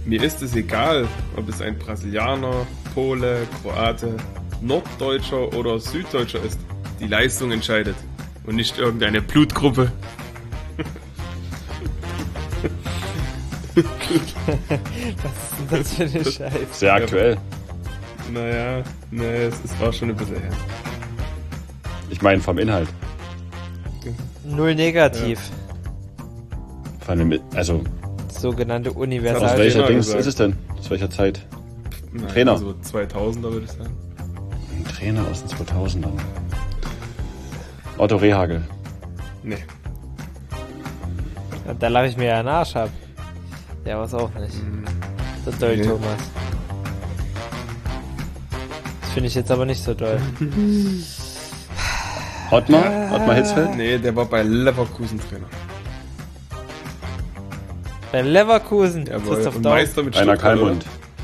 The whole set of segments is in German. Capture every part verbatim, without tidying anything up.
Mir ist es egal, ob es ein Brasilianer, Pole, Kroate, Norddeutscher oder Süddeutscher ist. Die Leistung entscheidet und nicht irgendeine Blutgruppe. Was ist denn das für eine Scheiße? Sehr aktuell. Naja, nee, es ist- war schon ein bisschen her. Ich meine vom Inhalt. Null negativ. Von dem, also, Sogenannte Das aus Universal. hab ich welcher immer Dings gesagt. ist es denn? Aus welcher Zeit? Naja, Trainer. So zweitausender würde ich sagen. Ein Trainer aus den zweitausendern. Otto Rehhagel. Nee. Da lache ich mir ja einen Arsch ab. Ja, was auch nicht. So doll, Nee. Thomas. Das finde ich jetzt aber nicht so doll. Ottmar? Ottmar Hitzfeld? Nee, der war bei Leverkusen Trainer. Bei Leverkusen, Jawohl. Christoph Und Daum. Meister mit Rainer Stuttgart, Kalmund.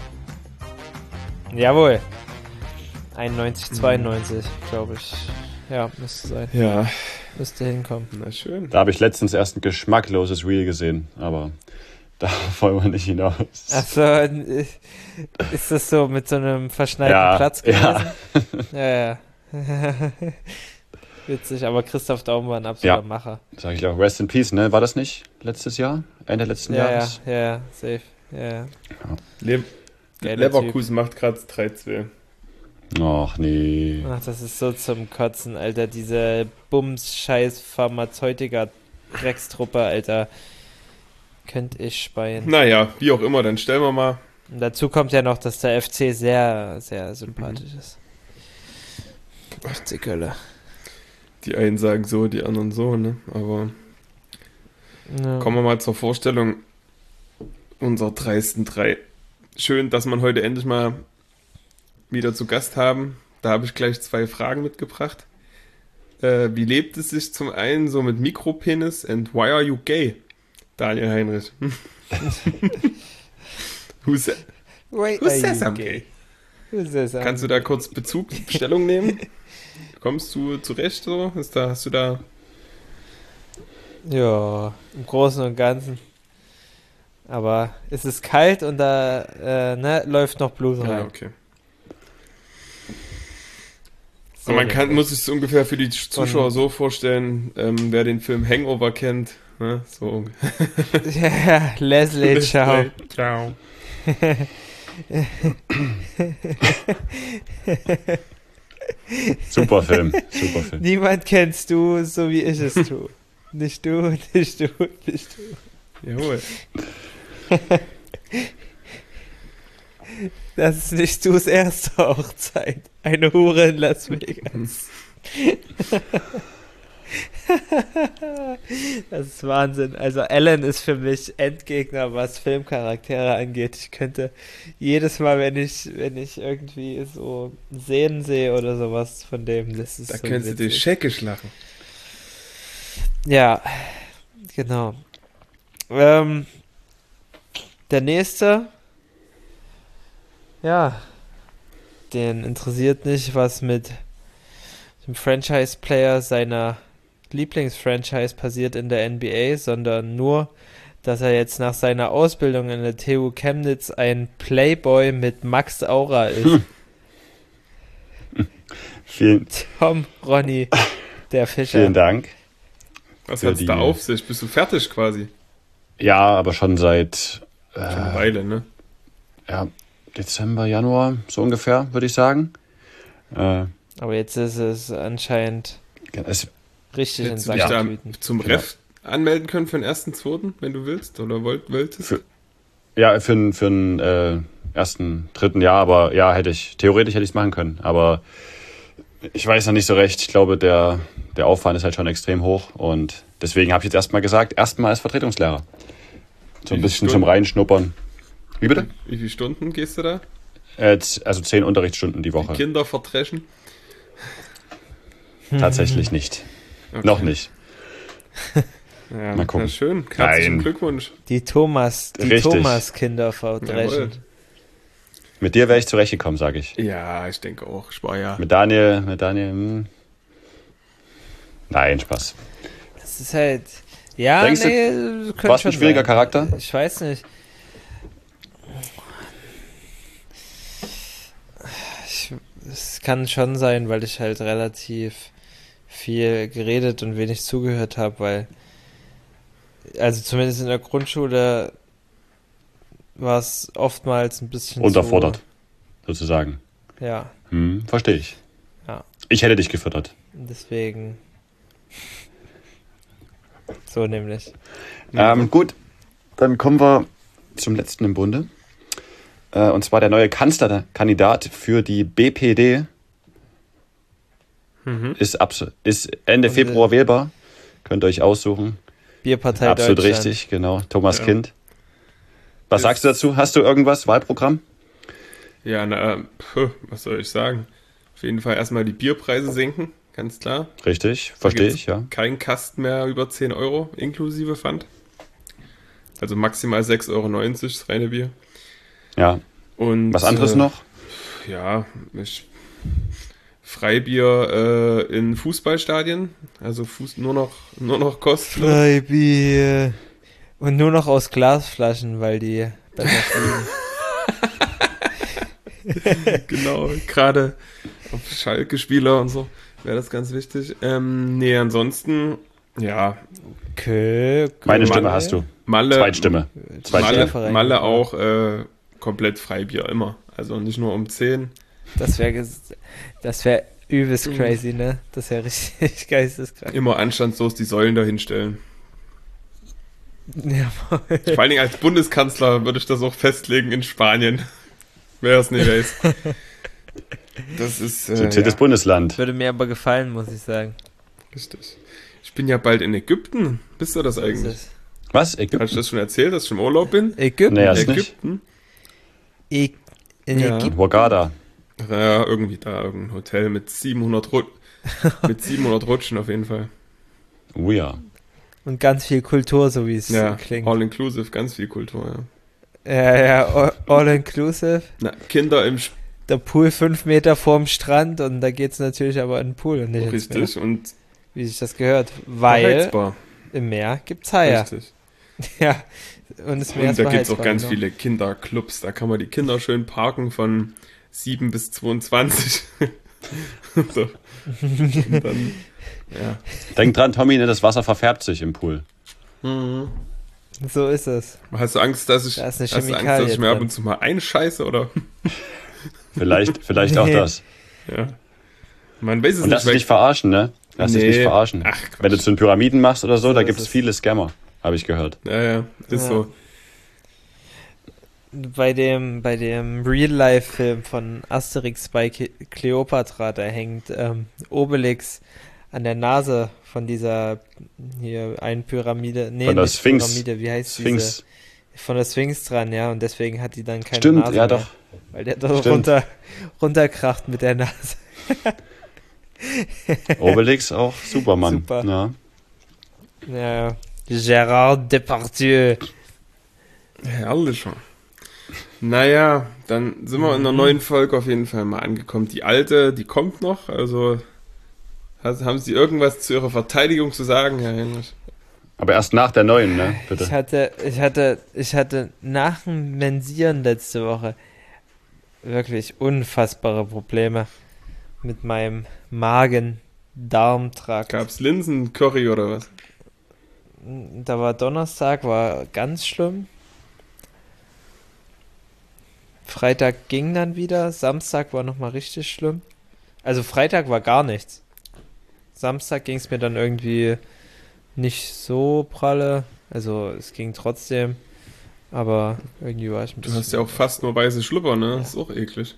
Jawohl. einundneunzig, zweiundneunzig, glaube ich. Ja, müsste sein. oder? Ja, Müsste hinkommen. na schön. Da habe ich letztens erst ein geschmackloses Reel gesehen, aber da wollen wir nicht hinaus. Achso, ist das so mit so einem verschneiten Ja, Platz gewesen? Ja, ja. Witzig, aber Christoph Daum war ein absoluter Ja. Macher. Sag ich auch, Rest in Peace, ne? War das nicht letztes Jahr? Ende letzten Ja, ja, Jahres? ja, ja, safe. Ja, ja. Le Geiler Leverkusen macht gerade drei zwei. Ach nee. Ach, das ist so zum Kotzen, Alter. Diese Bums-Scheiß-Pharmazeutika-Dreckstruppe, Alter. Könnte ich speien. Naja, wie auch immer, dann stellen wir mal. Und dazu kommt ja noch, dass der F C sehr, sehr sympathisch ist. F C Köln. Die einen sagen so, die anderen so, ne? Aber Ja. kommen wir mal zur Vorstellung unserer dreisten drei. Schön, dass wir heute endlich mal wieder zu Gast haben. Da habe ich gleich zwei Fragen mitgebracht. Äh, wie lebt es sich zum einen so mit Mikropenis and why are you gay? Daniel Heinrich. who, sa Why who are says you I'm gay? gay? Who says I'm Kannst du da kurz Bezug, Stellung nehmen? Kommst du zurecht so? Ist da, hast du da... Ja, im Großen und Ganzen. Aber es ist kalt und da äh, ne, läuft noch Blut rein. Ja, okay. So Und man kann, nämlich. muss sich so ungefähr für die Zuschauer so vorstellen, ähm, wer den Film Hangover kennt, ne? So. Ja, Leslie, ciao. Ciao. Super Film. Super Film. Niemand kennst du, so wie ich es tue. Nicht du, nicht du, nicht du. Jawohl. Das ist nicht Sus erste Hochzeit. Eine Hure in Las Vegas. Das ist Wahnsinn. Also Alan ist für mich Endgegner, was Filmcharaktere angeht. Ich könnte jedes Mal, wenn ich, wenn ich irgendwie so Szenen sehe oder sowas von dem, das ist Da so könntest du dich witzig. scheckisch lachen. Ja, genau. Ähm, der nächste, ja, den interessiert nicht, was mit dem Franchise-Player seiner Lieblingsfranchise passiert in der N B A, sondern nur, dass er jetzt nach seiner Ausbildung in der T U Chemnitz ein Playboy mit Max Aura ist. Vielen, Tom Ronny, der Fischer. vielen Dank. Was Für hat's da die- auf sich? Bist du fertig quasi? Ja, aber schon seit Schon eine äh, Weile, ne? ja, Dezember, Januar, so ungefähr, würde ich sagen. Äh, Aber jetzt ist es anscheinend es, richtig in Hättest du dich da Sacktüten. zum Genau. Ref anmelden können für den ersten, zweiten, wenn du willst oder wollt, wolltest? Für- ja, für, n- für den äh, ersten, dritten Jahr, aber ja, hätte ich, theoretisch hätte ich es machen können. Aber ich weiß noch nicht so recht. Ich glaube, der, der Aufwand ist halt schon extrem hoch und deswegen habe ich jetzt erstmal gesagt, erstmal als Vertretungslehrer. So Wie ein viele bisschen zum Stunden? Reinschnuppern. Wie bitte? Wie viele Stunden gehst du da? Äh, z- also zehn Unterrichtsstunden die Woche. Kinder verdreschen? Tatsächlich nicht. Okay. Noch nicht. Ja, Mal gucken. Na schön. Herzlichen Nein. Glückwunsch. Die Thomas, die Richtig. Thomas-Kinder Jawohl. verdreschen. Mit dir wäre ich zurechtgekommen, sage ich. Ja, ich denke auch. Ich war ja. Mit Daniel, mit Daniel, hm. Nein, Spaß. Das ist halt. Ja, Denkst du, nee, könnte warst schon ein schwieriger sein. Charakter? Ich weiß nicht. es kann schon sein, weil ich halt relativ viel geredet und wenig zugehört habe, weil, also zumindest in der Grundschule war es oftmals ein bisschen Unterfordert, sozusagen. zu, ja, Hm, verstehe ich. Ja. Ich hätte dich gefüttert. deswegen so nämlich. Ähm, gut, dann kommen wir zum letzten im Bunde. Äh, und zwar der neue Kanzlerkandidat für die B P D Mhm. ist, abs- ist Ende Und, Februar äh, wählbar. Könnt ihr euch aussuchen. Bierpartei Absolut Deutschland. richtig, genau. Thomas Ja. Kind. Was Ist- sagst du dazu? Hast du irgendwas? Wahlprogramm? Ja, na, äh, puh, was soll ich sagen? Auf jeden Fall erstmal die Bierpreise senken, ganz klar. Richtig, verstehe gibt's ich, ja. Kein Kasten mehr über zehn Euro inklusive Pfand. Also maximal sechs Euro neunzig das reine Bier. Ja. Und, Was anderes äh, noch? Ja, ich, Freibier äh, in Fußballstadien. Also Fuß, nur noch, nur noch kostenlos. Freibier. Und nur noch aus Glasflaschen, weil die besser fliegen. Genau, gerade auf Schalke-Spieler und so wäre das ganz wichtig. Ähm, nee, ansonsten, ja, Kö, Meine Mann, Stimme hast du. Malle, Zweitstimme. Zweitstimme. Malle, Malle auch äh, komplett Freibier immer. Also nicht nur um zehn. Das wäre das wär übelst crazy, ne? Das wäre richtig geisteskrank. Immer anstandslos die Säulen dahin stellen. Ja, Vor allen Dingen als Bundeskanzler würde ich das auch festlegen in Spanien. Wer es nicht weiß. Das ist äh, Zitiertes ja, Bundesland. würde mir aber gefallen, muss ich sagen. richtig. Ich bin ja bald in Ägypten. Bist du das Das eigentlich? ist Was? Habe ich Ägypten? das schon erzählt, dass ich im Urlaub bin? Ägypten? Nee, erst nicht. Ägypten? Ä in Ja. Ägypten? Hurghada. Ja, irgendwie da, irgendein Hotel mit siebenhundert, Ru mit siebenhundert Rutschen auf jeden Fall. Oh ja. Und ganz viel Kultur, so wie es Ja, klingt. all inclusive, ganz viel Kultur, ja. Ja, ja, all, all inclusive. Na, Kinder im Sp Der Pool fünf Meter vorm Strand und da geht's natürlich aber in den Pool und nicht ins Meer, richtig und wie sich das gehört. Weil beheizbar. im Meer gibt's Haie. Richtig. Ja, und das Meer Und ist da gibt es auch beheizbar, ganz genau. viele Kinderclubs. Da kann man die Kinder schön parken von sieben bis zweiundzwanzig. So. Und dann, ja. Denk dran, Tommy, ne, das Wasser verfärbt sich im Pool. So ist es. Hast du Angst, dass ich, Da ist eine hast du Angst, Chemikalie dass ich mir ab drin. und zu mal einscheiße, oder? Vielleicht, vielleicht auch Nee. das. Ja. Man weiß es Und lass nicht. dich nicht verarschen, ne? Lass dich Nee. nicht verarschen. Ach, Quatsch. Wenn du zu den Pyramiden machst oder so, So da ist gibt es es. viele Scammer, habe ich gehört. Ja, ja, ist Ja. so. Bei dem, bei dem Real-Life-Film von Asterix bei Ke Cleopatra, da hängt ähm, Obelix an der Nase von dieser hier einen Pyramide. Nee, Von der nicht Sphinx. Pyramide, wie heißt Sphinx. diese? Von der Sphinx dran, ja, und deswegen hat die dann keine Stimmt, Nase ja mehr, doch. weil der da Stimmt. runter, runterkracht mit der Nase. Obelix auch Superman. Super. Ja. Ja, Gérard Depardieu. Herrlich schon. Naja, dann sind wir in der neuen Folge auf jeden Fall mal angekommen. Die alte, die kommt noch. Also has- haben Sie irgendwas zu Ihrer Verteidigung zu sagen, Herr Heinrich? Aber erst nach der neuen, ne? Ich Bitte. hatte, ich hatte, ich hatte nach dem Mensieren letzte Woche wirklich unfassbare Probleme mit meinem Magen-Darm-Trakt. Gab's Linsen-Curry oder was? Da war Donnerstag, war ganz schlimm. Freitag ging dann wieder, Samstag war nochmal richtig schlimm. Also Freitag war gar nichts. Samstag ging es mir dann irgendwie nicht so pralle. Also es ging trotzdem, aber irgendwie war ich ein Du bisschen... hast ja auch fast nur weiße Schlüpper, ne? Ist auch eklig.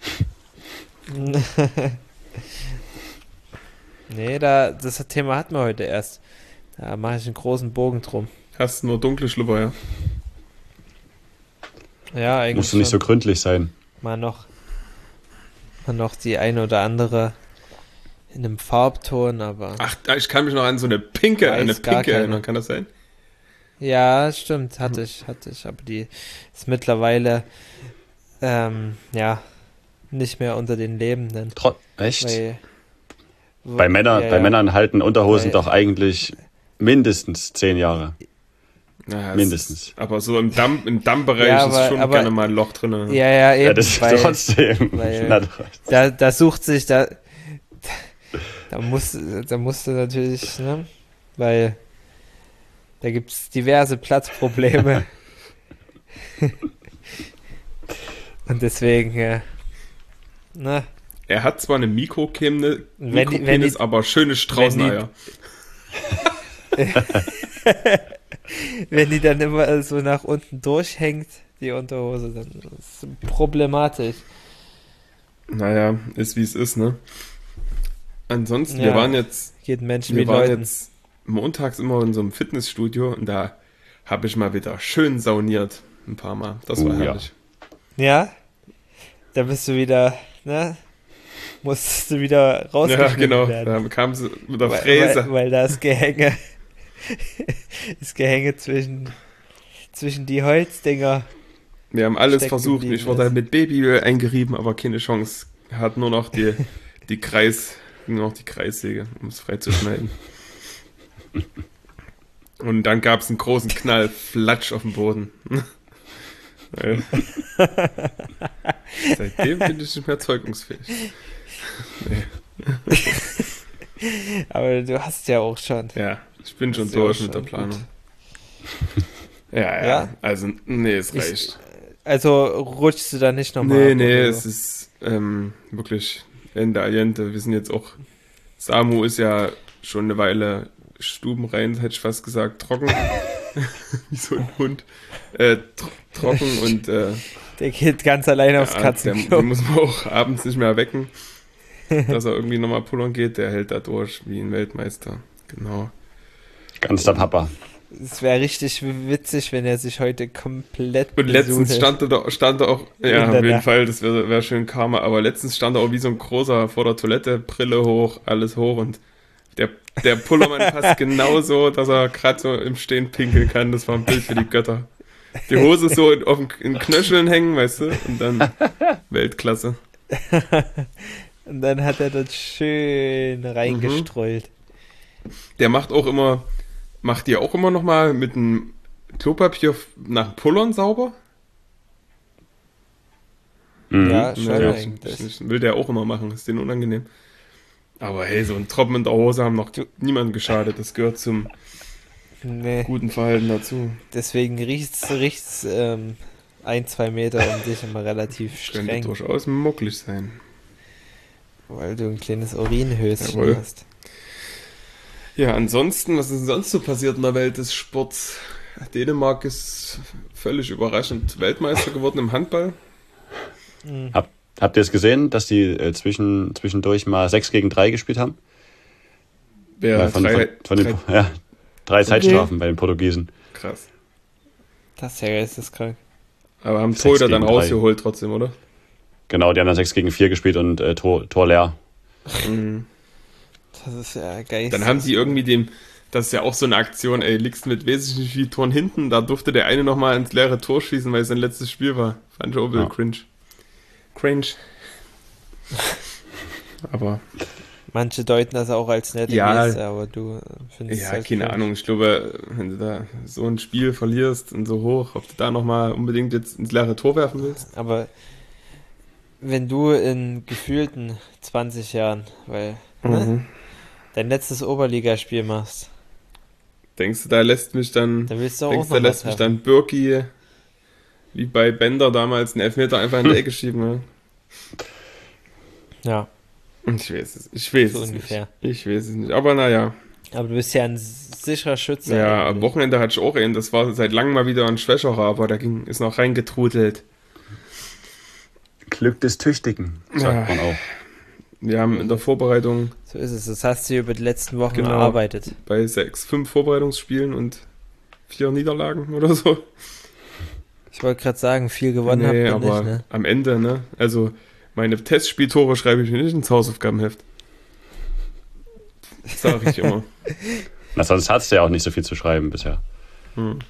Nee, da, das Thema hatten wir heute erst. Da mache ich einen großen Bogen drum. Hast nur dunkle Schlüpper, ja. Ja, eigentlich Musst du nicht so schon. gründlich sein. Mal noch, mal noch die eine oder andere in einem Farbton, aber Ach, ich kann mich noch an so eine pinke, Weiß eine gar pinke keiner. erinnern, kann das sein? ja, stimmt, hatte ich, hatte ich, aber die ist mittlerweile ähm, ja nicht mehr unter den Lebenden. Tro Echt? Weil, bei Männern, ja, bei ja. Männern halten Unterhosen Weil- doch eigentlich mindestens zehn Jahre. Ja, es Mindestens. Ist, aber so im Damm, im Dammbereich Ja, ist aber- schon aber- gerne mal ein Loch drin. Ja, ja, eben. Ja, das ist weil, trotzdem. weil- Na, da, da sucht sich, da, da muss, da musst du natürlich, ne, weil da gibt es diverse Platzprobleme. Und deswegen, ja, ne, Er hat zwar eine Mikrokenne, Wenn die- wenn Mikropenis, die- aber schöne Straußeneier. wenn die dann immer so nach unten durchhängt, die Unterhose, dann ist es problematisch. Naja, ist wie es ist, ne? Ansonsten, wir Ja. waren jetzt, Geht Menschen wir wie waren Leuten. jetzt montags immer in so einem Fitnessstudio und da habe ich mal wieder schön sauniert. Ein paar Mal. Das war Oh, ja. herrlich. Ja, da bist du wieder, ne, musstest du wieder Ja, rausgeschnitten genau. werden. Da kam sie mit der Weil, Fräse. weil, weil das Gehänge, das Gehänge zwischen, zwischen die Holzdinger. Wir haben alles stecken versucht. geblieben Ich wurde ist. mit Babyöl eingerieben, aber keine Chance. Er hat nur noch die, die Kreis, nur noch die Kreissäge, um es frei zu schneiden. Und dann gab es einen großen Knall, Flatsch auf dem Boden. Ja. Seitdem bin ich nicht mehr zeugungsfähig. Nee. Aber du hast ja auch schon. Ja, ich bin schon Das ist ja durch auch mit der schon Planung. Ja, ja, Ja? Also, nee, es Ich- reicht. Also rutschst du da nicht nochmal? Nee, nee, es ist ähm, wirklich Ende Allende. Wir sind jetzt auch, Samu ist ja schon eine Weile stubenrein, hätte ich fast gesagt, trocken. Wie so ein Hund. Äh, tro trocken und äh, Der geht ganz alleine aufs ja, der, Katzenklo. den muss man auch abends nicht mehr wecken, dass er irgendwie nochmal pullern geht. Der hält da durch wie ein Weltmeister. Genau. Ganz der Papa. Es wäre richtig witzig, wenn er sich heute komplett Und letztens besudelt. stand er, da, stand er auch, ja, In auf der jeden Nacht. Fall, das wäre wär schön Karma, aber letztens stand er auch wie so ein großer vor der Toilette, Brille hoch, alles hoch und der, der Pullermann passt genauso, dass er gerade so im Stehen pinkeln kann. Das war ein Bild für die Götter. Die Hose so in, auf den in Knöcheln hängen, weißt du, und dann Weltklasse. Und dann hat er das schön reingestreut. Der macht auch immer, macht die auch immer noch mal mit dem Klopapier nach dem Pullern sauber? Mhm. Ja, schon Naja, eigentlich. das will der auch immer machen, ist denen unangenehm. Aber hey, so ein Tropfen in der Hose haben noch niemandem geschadet. Das gehört zum Nee, guten Verhalten dazu. deswegen riecht's, riecht's ähm, ein, zwei Meter um dich immer relativ Könnte streng, durchaus mucklig sein. weil du ein kleines Urinhöschen Jawohl. hast. Ja, ansonsten, was ist denn sonst so passiert in der Welt des Sports? Dänemark ist völlig überraschend Weltmeister geworden im Handball. Mhm. Hab, habt ihr es gesehen, dass die äh, zwischen, zwischendurch mal sechs gegen drei gespielt haben? Wer Äh, von, drei, von, von den, drei, ja, drei Zeitstrafen bei den Portugiesen. krass. Das ist ja geisteskrank. Aber haben Sechs Torhüter dann gegen drei. rausgeholt trotzdem, oder? Genau, die haben dann sechs gegen vier gespielt und äh, Tor, Tor leer. Mhm. Das ist ja geil. Dann haben sie irgendwie dem, das ist ja auch so eine Aktion, ey, liegst mit wesentlich nicht viel Toren hinten, da durfte der eine nochmal ins leere Tor schießen, weil es sein letztes Spiel war. Fand ich auch ein bisschen Ja. cringe. Cringe. Aber, Manche deuten das auch als nette Ja. Geste, aber du äh, findest ja, halt keine cringe. Ahnung, ich glaube, wenn du da so ein Spiel verlierst und so hoch, ob du da nochmal unbedingt jetzt ins leere Tor werfen willst. Aber wenn du in gefühlten zwanzig Jahren, weil ne, Mhm. dein letztes Oberligaspiel machst, Denkst du, da lässt mich dann, dann willst du auch denkst du, noch da mal lässt mich treffen. dann Birki, wie bei Bender damals, einen Elfmeter einfach in die Ecke schieben, ne? Ja, Ich weiß es, ich weiß So es ungefähr. nicht. Ich weiß es nicht, aber naja. aber du bist ja ein sicherer Schütze. Ja, am eigentlich. Wochenende hatte ich auch einen, das war seit langem mal wieder ein schwächerer, aber der ging, ist noch reingetrudelt. Glück des Tüchtigen, sagt Ja. man auch. Wir haben in der Vorbereitung So ist es. Das hast du über die letzten Wochen Genau. erarbeitet. bei sechs, fünf Vorbereitungsspielen und vier Niederlagen oder so. Ich wollte gerade sagen, viel gewonnen habt nee, ihr aber nicht, ne? am Ende, ne? Also meine Testspieltore schreibe ich mir nicht ins Hausaufgabenheft. Das sage ich immer. Na, sonst hast du ja auch nicht so viel zu schreiben bisher. Hm.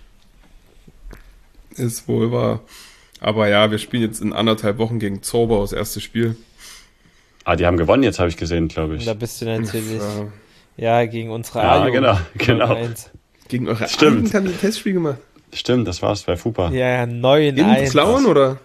Ist wohl wahr. Aber ja, wir spielen jetzt in anderthalb Wochen gegen Zauber das erste Spiel. Ah, die haben gewonnen jetzt, habe ich gesehen, glaube Und ich. da bist du natürlich, Ja, ja, gegen unsere Ja, A-Jugend. genau, genau. eins. Gegen eure Stimmt. Abend haben die ein Testspiel gemacht. Stimmt, das war's bei Fupa. Ja, ja, neun In eins. Plauen oder?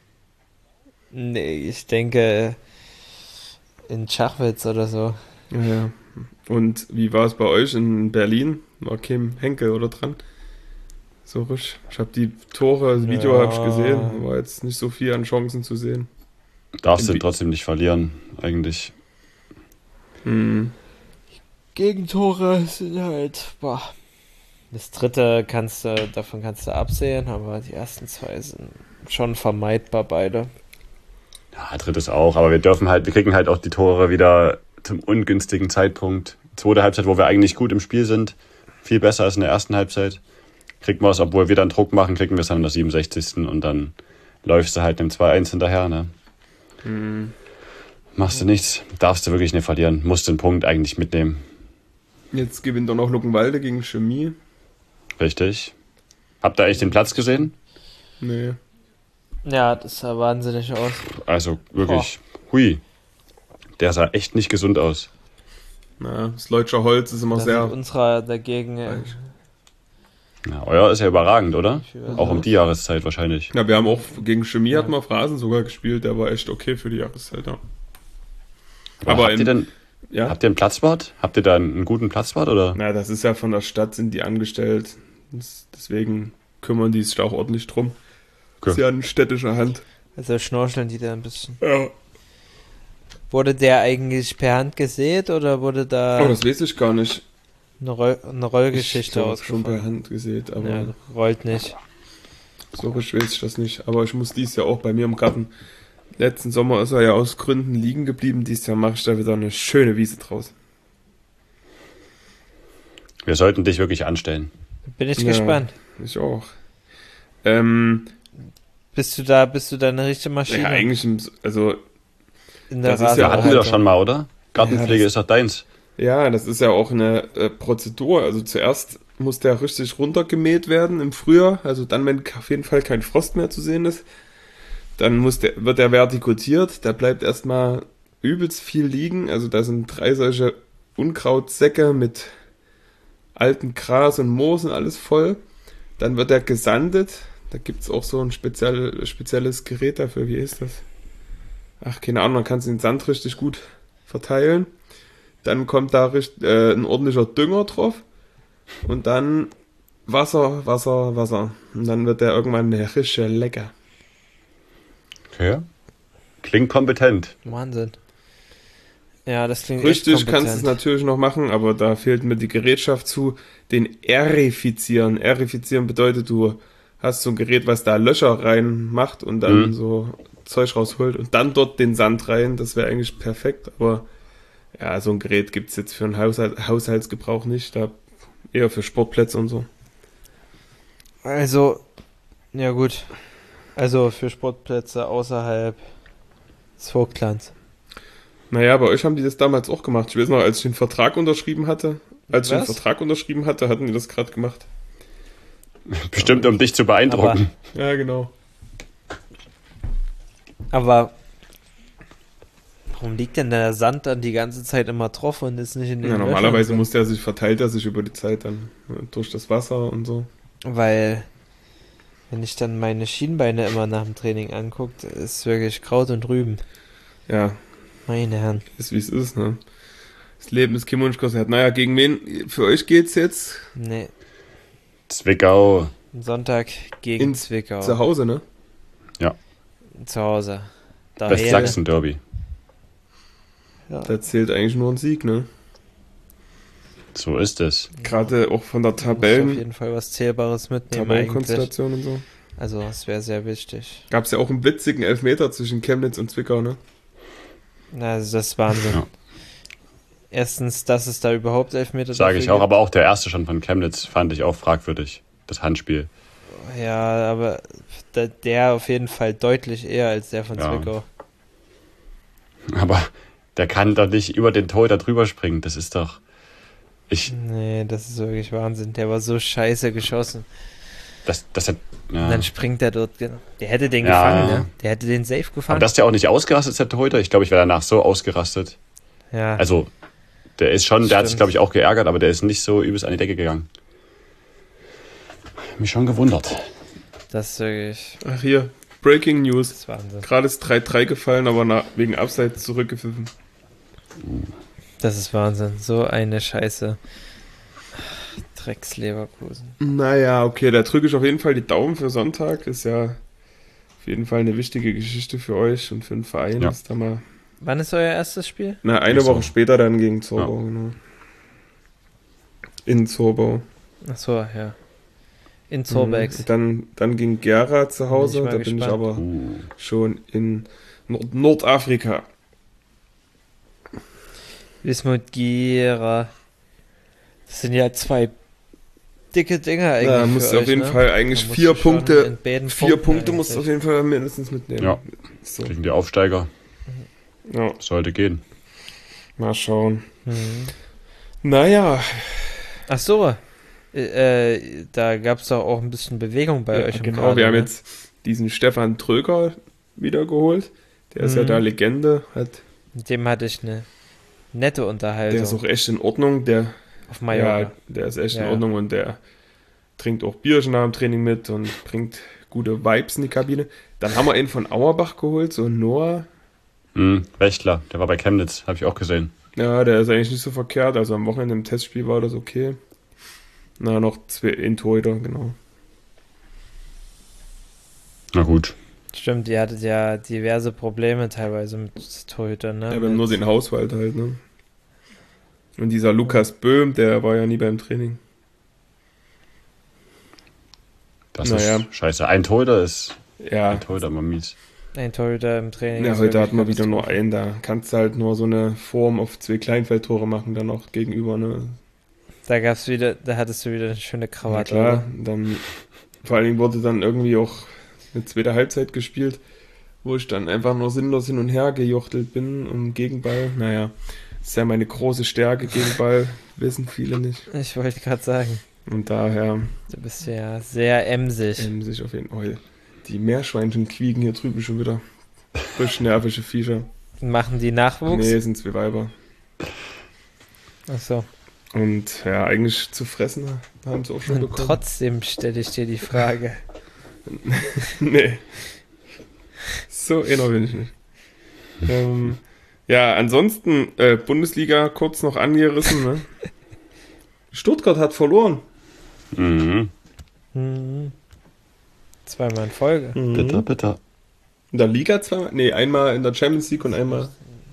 Nee, ich denke in Schachwitz oder so. Ja, ja. Und wie war es bei euch in Berlin? War Kim Henkel oder dran? So richtig. Ich habe die Tore, das Video Ja. habe ich gesehen. War jetzt nicht so viel an Chancen zu sehen. Darfst du Wie- trotzdem nicht verlieren, eigentlich. Hm. Gegentore sind halt, boah. Das dritte kannst du, davon kannst du absehen, aber die ersten zwei sind schon vermeidbar beide. Ja, drittes auch, aber wir dürfen halt, wir kriegen halt auch die Tore wieder zum ungünstigen Zeitpunkt. Zweite Halbzeit, wo wir eigentlich gut im Spiel sind, viel besser als in der ersten Halbzeit. Kriegen wir es, obwohl wir dann Druck machen, kriegen wir es dann in der siebenundsechzigsten und dann läufst du halt dem zwei eins hinterher, ne? Hm. Machst du nichts, darfst du wirklich nicht verlieren, musst den Punkt eigentlich mitnehmen. Jetzt gewinnt doch noch Luckenwalde gegen Chemie. Richtig. Habt ihr eigentlich den Platz gesehen? Nee. Ja, das sah wahnsinnig aus. Also wirklich, hui. Der sah echt nicht gesund aus. Na, das Leutscher Holz ist immer Da sehr. sind unserer dagegen. Äh, Ja, euer ist ja überragend, oder? für- Auch um die Jahreszeit wahrscheinlich. Ja, wir haben auch gegen Chemie Ja. hatten wir Phrasen sogar gespielt, der war echt okay für die Jahreszeit, ja. Aber, Aber habt in- ihr denn, Ja? habt ihr einen Platzwart? Habt ihr da einen guten Platzwart oder? Na, das ist ja von der Stadt, sind die angestellt. Das, deswegen kümmern die sich da auch ordentlich drum. Okay. Ist ja in städtischer Hand. Also schnorcheln die da ein bisschen. Ja. Wurde der eigentlich per Hand gesät oder wurde da Oh, das weiß ich gar nicht. eine, Roll eine Ich Rollgeschichte glaub, schon per ausgefallen? Hand gesehen, aber Ja, rollt nicht. so richtig weiß ich das nicht. Aber ich muss dies Jahr auch bei mir im Garten. Letzten Sommer ist er ja aus Gründen liegen geblieben. Dieses Jahr mache ich da wieder eine schöne Wiese draus. Wir sollten dich wirklich anstellen. Bin ich Ja. gespannt. Ich auch. Ähm, Bist du da, bist du da eine richtige ja, Maschine eigentlich, im, also, in der das ist ja Ja, hatten wir doch Rasenhaltung? schon mal, oder? Gartenpflege Ja, ist doch deins. ja, das ist ja auch eine äh, Prozedur. Also zuerst muss der richtig runtergemäht werden im Frühjahr. Also dann, wenn auf jeden Fall kein Frost mehr zu sehen ist. Dann muss der, wird der vertikutiert. Da bleibt erstmal übelst viel liegen. Also da sind drei solche Unkrautsäcke mit alten Gras und Moos und alles voll. Dann wird er gesandet. Da gibt es auch so ein speziell, spezielles Gerät dafür. Wie ist das? Ach, keine Ahnung. Man kann den Sand richtig gut verteilen. Dann kommt da richt, äh, ein ordentlicher Dünger drauf. Und dann Wasser, Wasser, Wasser. Und dann wird der irgendwann richtig lecker. Okay. Klingt kompetent. Wahnsinn. Ja, das klingt Richtig echt kannst du es kompetent. natürlich noch machen, aber da fehlt mir die Gerätschaft zu. Den Erifizieren. Erifizieren bedeutet, du hast so ein Gerät, was da Löcher reinmacht und dann Mhm. so Zeug rausholt und dann dort den Sand rein. Das wäre eigentlich perfekt, aber ja, so ein Gerät gibt es jetzt für einen Haushalt, Haushaltsgebrauch nicht. Da eher für Sportplätze und so. Also, ja gut. Also für Sportplätze außerhalb des Vogtlands. Naja, bei euch haben die das damals auch gemacht. Ich weiß noch, als ich den Vertrag unterschrieben hatte, als ich den Was? Vertrag unterschrieben hatte, hatten die das gerade gemacht. Bestimmt, um dich zu beeindrucken. Ja, genau. Aber warum liegt denn der Sand dann die ganze Zeit immer drauf und ist nicht in den Ja, Löchern normalerweise drin? muss der sich, verteilt er sich über die Zeit dann äh, durch das Wasser und so. Weil, wenn ich dann meine Schienbeine immer nach dem Training angucke, ist wirklich Kraut und Rüben. Ja, Meine Herren. ist wie es ist, ne? Das Leben ist kein Wunschkonzert. Naja, gegen wen? Für euch geht's jetzt Nee, Zwickau. Sonntag gegen In- Zwickau. zu Hause, ne? Zu Hause. Daher, Westsachsen-Derby. ja. Da zählt eigentlich nur ein Sieg, ne? So ist es. Gerade auch von der Muss auf Tabellen, jeden Fall was Zählbares mitnehmen eigentlich. Tabellenkonstellation und so. Also, das wäre sehr wichtig. Gab's ja auch einen blitzigen Elfmeter zwischen Chemnitz und Zwickau, ne? Also, das ist Wahnsinn. Ja. Erstens, dass es da überhaupt Elfmeter Sage ich dafür auch, aber auch der erste schon von Chemnitz fand ich auch fragwürdig. Das Handspiel. gibt. Ja, aber der, der auf jeden Fall deutlich eher als der von Ja. Zwickau. Aber der kann doch nicht über den Tor da drüber springen. Das ist doch. Ich. Nee, das ist wirklich Wahnsinn. Der war so scheiße geschossen. Das, das hat. Und Ja. dann springt er dort. ge- Der hätte den Ja. gefangen, ne? Der hätte den safe Aber gefangen. dass der auch nicht ausgerastet ist, der Torhüter. Ich glaube, ich wäre danach so ausgerastet. ja. Also, der ist schon, der hat sich, Stimmt. glaube ich, auch geärgert, aber der ist nicht so übelst an die Decke gegangen. mich schon gewundert. Das ist wirklich, Ach hier, Breaking das News. ist Wahnsinn. Gerade ist drei drei gefallen, aber nach, wegen Abseits zurückgepfiffen. Das ist Wahnsinn. So eine Scheiße. Drecks-Leverkusen. Naja, okay, da drücke ich auf jeden Fall die Daumen für Sonntag. Ist ja auf jeden Fall eine wichtige Geschichte für euch und für den Verein. Ja. Ist da mal, Wann ist euer erstes Spiel? na, eine Ach so. Woche später dann gegen Zorbau, genau. In Zorbau. Ach so, ja. In Zorbex. Mhm. Dann, dann gegen Gera zu Hause. Bin ich mal Da bin ich gespannt. aber Uh, schon in Nord Nordafrika. Wismut Gera. Das sind ja zwei dicke Dinger eigentlich. Da musst für du auf euch, jeden ne? Fall eigentlich Da musst vier du schon Punkte, in beiden vier Punkten Punkte musst du auf eigentlich. jeden Fall mindestens mitnehmen. Ja. So. gegen die Aufsteiger Ja, sollte gehen. mal schauen. Mhm. Naja, Ach so. Äh, äh, da gab es doch auch ein bisschen Bewegung bei ja, euch im genau, Kader, wir haben ne? jetzt diesen Stefan Tröger wiedergeholt. Der ist ja Mhm. da Legende, hat, Mit dem hatte ich eine nette Unterhaltung der ist auch echt in Ordnung. Der, auf Mallorca. ja, der ist echt Ja, in ja. Ordnung und der trinkt auch Bierchen nach dem Training mit und bringt gute Vibes in die Kabine. Dann haben wir ihn von Auerbach geholt, so Noah. Mhm, Wächtler, der war bei Chemnitz, habe ich auch gesehen. Ja, der ist eigentlich nicht so verkehrt. Also am Wochenende im Testspiel war das okay. Na, noch zwei in Torhüter, genau. Na gut. Stimmt, ihr hattet ja diverse Probleme teilweise mit Torhütern, ne? Ja, wir haben Mit- nur den Hauswald halt, ne? Und dieser Lukas Böhm, der war ja nie beim Training. Das Naja. ist scheiße. Ein Torhüter ist Ja, ein Torhüter immer mies. Ein Torhüter im Training. ja ist heute wirklich hatten wir wieder nur Katastrophe. einen. Da kannst du halt nur so eine Form auf zwei Kleinfeldtore machen, dann noch gegenüber, ne? Da gab's wieder, da hattest du wieder eine schöne Ja, Krawatte. klar, oder? dann vor allen Dingen wurde dann irgendwie auch eine zweite Halbzeit gespielt, wo ich dann einfach nur sinnlos hin und her gejochtelt bin um Gegenball. Naja, ist ja meine große Stärke, Gegenball, wissen viele nicht. Ich wollte gerade sagen, Und daher du bist ja sehr emsig. ähm, sich auf jeden Fall. Die Meerschweinchen quieken hier drüben schon wieder. Frisch nervische Viecher. Machen die Nachwuchs? Nee, sind zwei Weiber. Ach so. Und ja, eigentlich zu fressen haben sie auch schon Und bekommen. trotzdem stelle ich dir die Frage. Nee. So einer bin ich nicht. Ähm, ja, ansonsten äh, Bundesliga kurz noch angerissen. Ne? Stuttgart hat verloren. Mhm. Mhm. Zweimal in Folge. Bitter, bitter. In der Liga zweimal? Nee, einmal in der Champions League und einmal.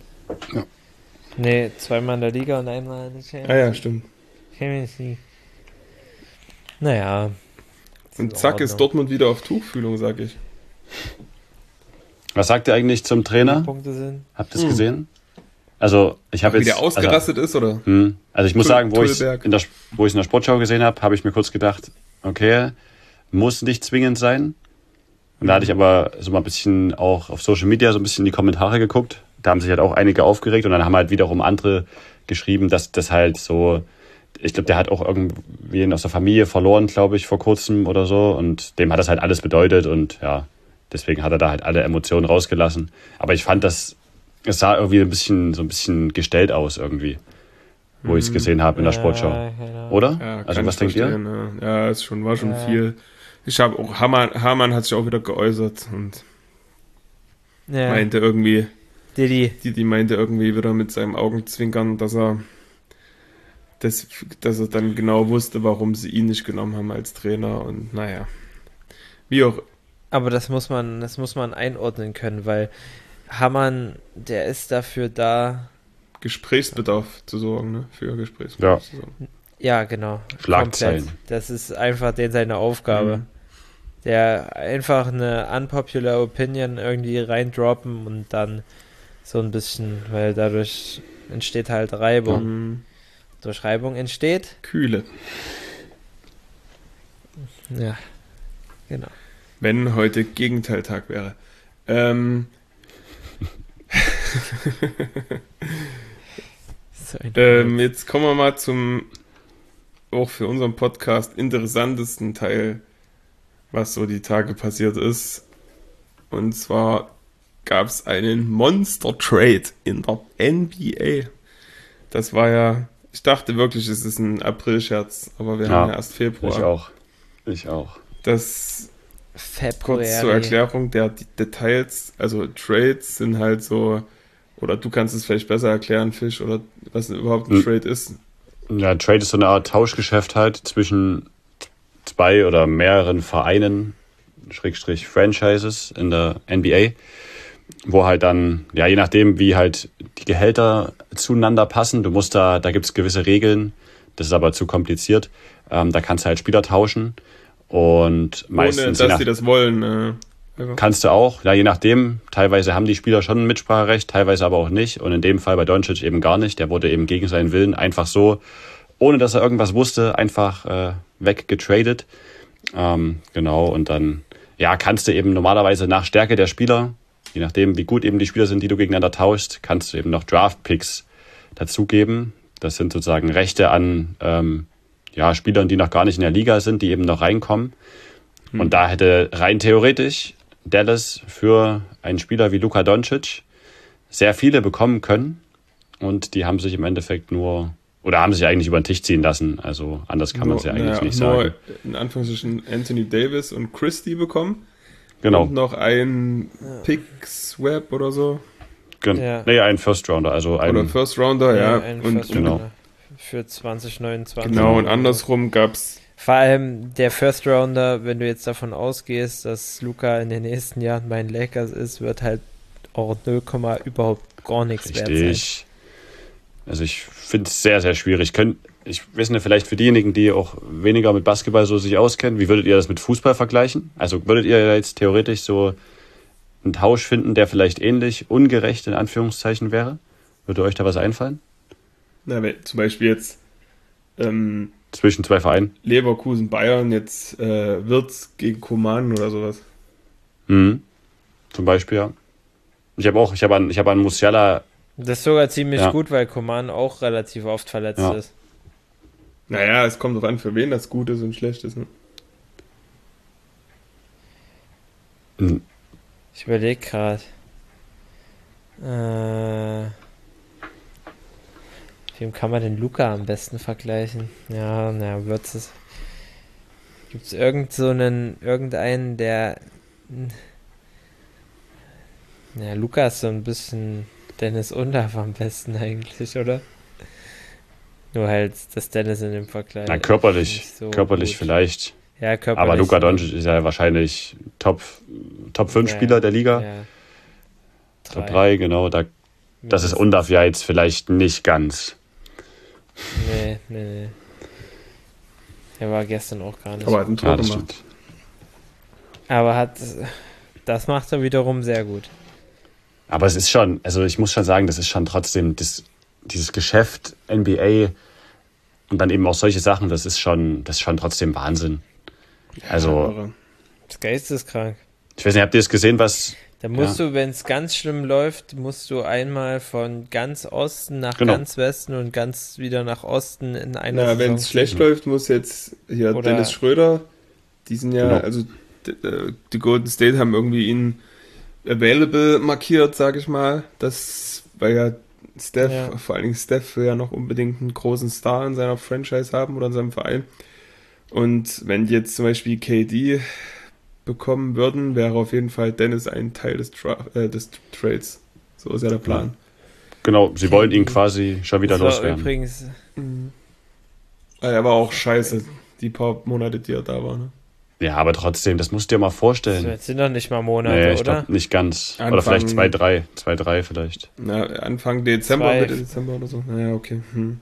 Nee, zweimal in der Liga und einmal in der Champions Ah ja, stimmt. Champions League. Naja. Und in zack ist Ordnung. Dortmund wieder auf Tuchfühlung, sag ich. Was sagt ihr eigentlich zum Trainer? Punkte sind. Habt ihr es Hm. gesehen? Also, ich habe Wie jetzt. der ausgerastet ist, oder? Also, hm, also ich muss Tull- sagen, wo ich Tullberg. in der wo ich in der Sportschau gesehen habe, habe ich mir kurz gedacht, okay, muss nicht zwingend sein. Und da hatte ich aber so mal ein bisschen auch auf Social Media so ein bisschen die Kommentare geguckt. Da haben sich halt auch einige aufgeregt und dann haben halt wiederum andere geschrieben, dass das halt so, ich glaube, der hat auch irgendwen aus der Familie verloren, glaube ich, vor kurzem oder so. Und dem hat das halt alles bedeutet und ja, deswegen hat er da halt alle Emotionen rausgelassen. Aber ich fand das, es sah irgendwie ein bisschen, so ein bisschen gestellt aus irgendwie, wo ich es gesehen habe in der Sportschau. Ja, genau. Oder? Ja, also kann was ich denkt ihr? verstehen, Ja, ja ist schon, war schon Ja. viel. Ich habe auch, Hamann, Hamann hat sich auch wieder geäußert und Ja. meinte irgendwie, Didi. die, die meinte irgendwie wieder mit seinem Augenzwinkern, dass er, dass, dass er dann genau wusste, warum sie ihn nicht genommen haben als Trainer und naja. Wie auch, Aber das muss man, das muss man einordnen können, weil Hamann, der ist dafür da. Gesprächsbedarf zu sorgen, ne? Für Gesprächsbedarf Ja. zu sorgen. Ja, genau. Schlagzeilen. Komplett. Das ist einfach den seine Aufgabe. Mhm. Der einfach eine unpopular Opinion irgendwie reindroppen und dann so ein bisschen, weil dadurch entsteht halt Reibung. Mhm. Durch Reibung entsteht. Kühle. Ja, genau. Wenn heute Gegenteiltag wäre. Ähm, So ein ähm, jetzt kommen wir mal zum auch für unseren Podcast interessantesten Teil, was so die Tage passiert ist. Und zwar gab es einen Monster Trade in der N B A. Das war ja, ich dachte wirklich, es ist ein April-Scherz, aber wir Ja, haben ja erst Februar. Ich auch. Ich auch. Das Februari. kurz zur Erklärung der die Details, also Trades sind halt so, oder du kannst es vielleicht besser erklären, Fisch, oder was überhaupt ein Hm. Trade ist. Ja, Trade ist so eine Art Tauschgeschäft halt zwischen zwei oder mehreren Vereinen, Schrägstrich Franchises in der N B A, wo halt dann, ja, je nachdem, wie halt die Gehälter zueinander passen, du musst da, da gibt es gewisse Regeln, das ist aber zu kompliziert, ähm, da kannst du halt Spieler tauschen und meistens, Ohne je dass nach, sie das wollen. Äh, einfach. kannst du auch, ja, je nachdem, teilweise haben die Spieler schon ein Mitspracherecht, teilweise aber auch nicht und in dem Fall bei Doncic eben gar nicht, der wurde eben gegen seinen Willen einfach so, ohne dass er irgendwas wusste, einfach äh, weggetradet. Ähm, genau, und dann ja, kannst du eben normalerweise nach Stärke der Spieler, je nachdem, wie gut eben die Spieler sind, die du gegeneinander tauschst, kannst du eben noch Draft-Picks dazugeben. Das sind sozusagen Rechte an ähm, ja, Spielern, die noch gar nicht in der Liga sind, die eben noch reinkommen. Hm. Und da hätte rein theoretisch Dallas für einen Spieler wie Luka Doncic sehr viele bekommen können. Und die haben sich im Endeffekt nur, oder haben sich eigentlich über den Tisch ziehen lassen. Also anders kann man es ja eigentlich naja, nicht nur sagen. in Anführungsstrichen Anthony Davis und Christie bekommen. Genau. Und noch ein Pick-Swap oder so. Gen- Ja. Nee, ein First Rounder, also ein, Oder First Rounder, ja. ein und, First genau. Rounder für zwanzig neunundzwanzig. genau, und andersrum gab es. Vor allem der First Rounder, wenn du jetzt davon ausgehst, dass Luka in den nächsten Jahren bei den Lakers ist, wird halt auch null, überhaupt gar nichts wert sein. richtig. Also ich finde es sehr, sehr schwierig. Könnt, ich weiß nicht, vielleicht für diejenigen, die auch weniger mit Basketball so sich auskennen, wie würdet ihr das mit Fußball vergleichen? Also würdet ihr jetzt theoretisch so einen Tausch finden, der vielleicht ähnlich ungerecht in Anführungszeichen wäre? Würde euch da was einfallen? Na, wenn, zum Beispiel jetzt ähm, Zwischen zwei Vereinen? Leverkusen, Bayern, jetzt äh, Wirtz gegen Coman oder sowas. Mhm. Zum Beispiel, ja. Ich habe auch, ich habe an, ich habe an Musiala, Das ist sogar ziemlich Ja. gut, weil Coman auch relativ oft verletzt Ja. ist. Naja, es kommt drauf an, für wen das gut ist und schlecht ist. Ne? Mhm. Ich überlege gerade. Äh, wem kann man den Luka am besten vergleichen? Ja, naja, wird es. Gibt es irgend so einen, irgendeinen, der. Ja, Luka ist so ein bisschen Dennis Undaff am besten eigentlich, oder? Nur halt, dass Dennis in dem Vergleich. na, körperlich, nicht so körperlich gut. vielleicht. Ja, körperlich. Aber Luka Doncic ist ja wahrscheinlich Top, Top fünf Ja, Spieler der Liga. Ja. Top drei, genau. Da, das ist Undaff ja jetzt vielleicht nicht ganz. Nee, nee, nee. Er war gestern auch gar nicht. Aber hat ein Tor Ja, das gemacht. stimmt. Aber hat, das macht er wiederum sehr gut. Aber es ist schon, also ich muss schon sagen, das ist schon trotzdem das, dieses Geschäft N B A und dann eben auch solche Sachen, das ist schon, das ist schon trotzdem Wahnsinn. Also, Aber Das geisteskrank. ich weiß nicht, habt ihr es gesehen, was, Da musst du, wenn es ganz schlimm läuft, musst du einmal von ganz Osten nach Genau. ganz Westen und ganz wieder nach Osten in einer na, wenn Saison es schlecht fliegen. läuft, muss jetzt hier Oder- Dennis Schröder, die sind ja, Genau. also d- äh, die Golden State haben irgendwie ihn available markiert, sag ich mal. Das, weil ja Steph, Ja. vor allen Dingen Steph will ja noch unbedingt einen großen Star in seiner Franchise haben oder in seinem Verein. Und wenn die jetzt zum Beispiel K D bekommen würden, wäre auf jeden Fall Dennis ein Teil des, Tra äh, des Trades. So ist ja der Plan. genau, sie wollen ihn quasi schon wieder Das war loswerden. übrigens, Ah, er war auch scheiße, die paar Monate, die er da war. Ne? Ja, aber trotzdem, das musst du dir mal vorstellen. das sind doch nicht mal Monate, Nee, ich oder? glaube nicht ganz. Oder Anfang- vielleicht zwei, drei. Zwei, drei vielleicht. Na, Anfang Dezember, Zwei. Mitte Dezember oder so. Naja, okay. Hm.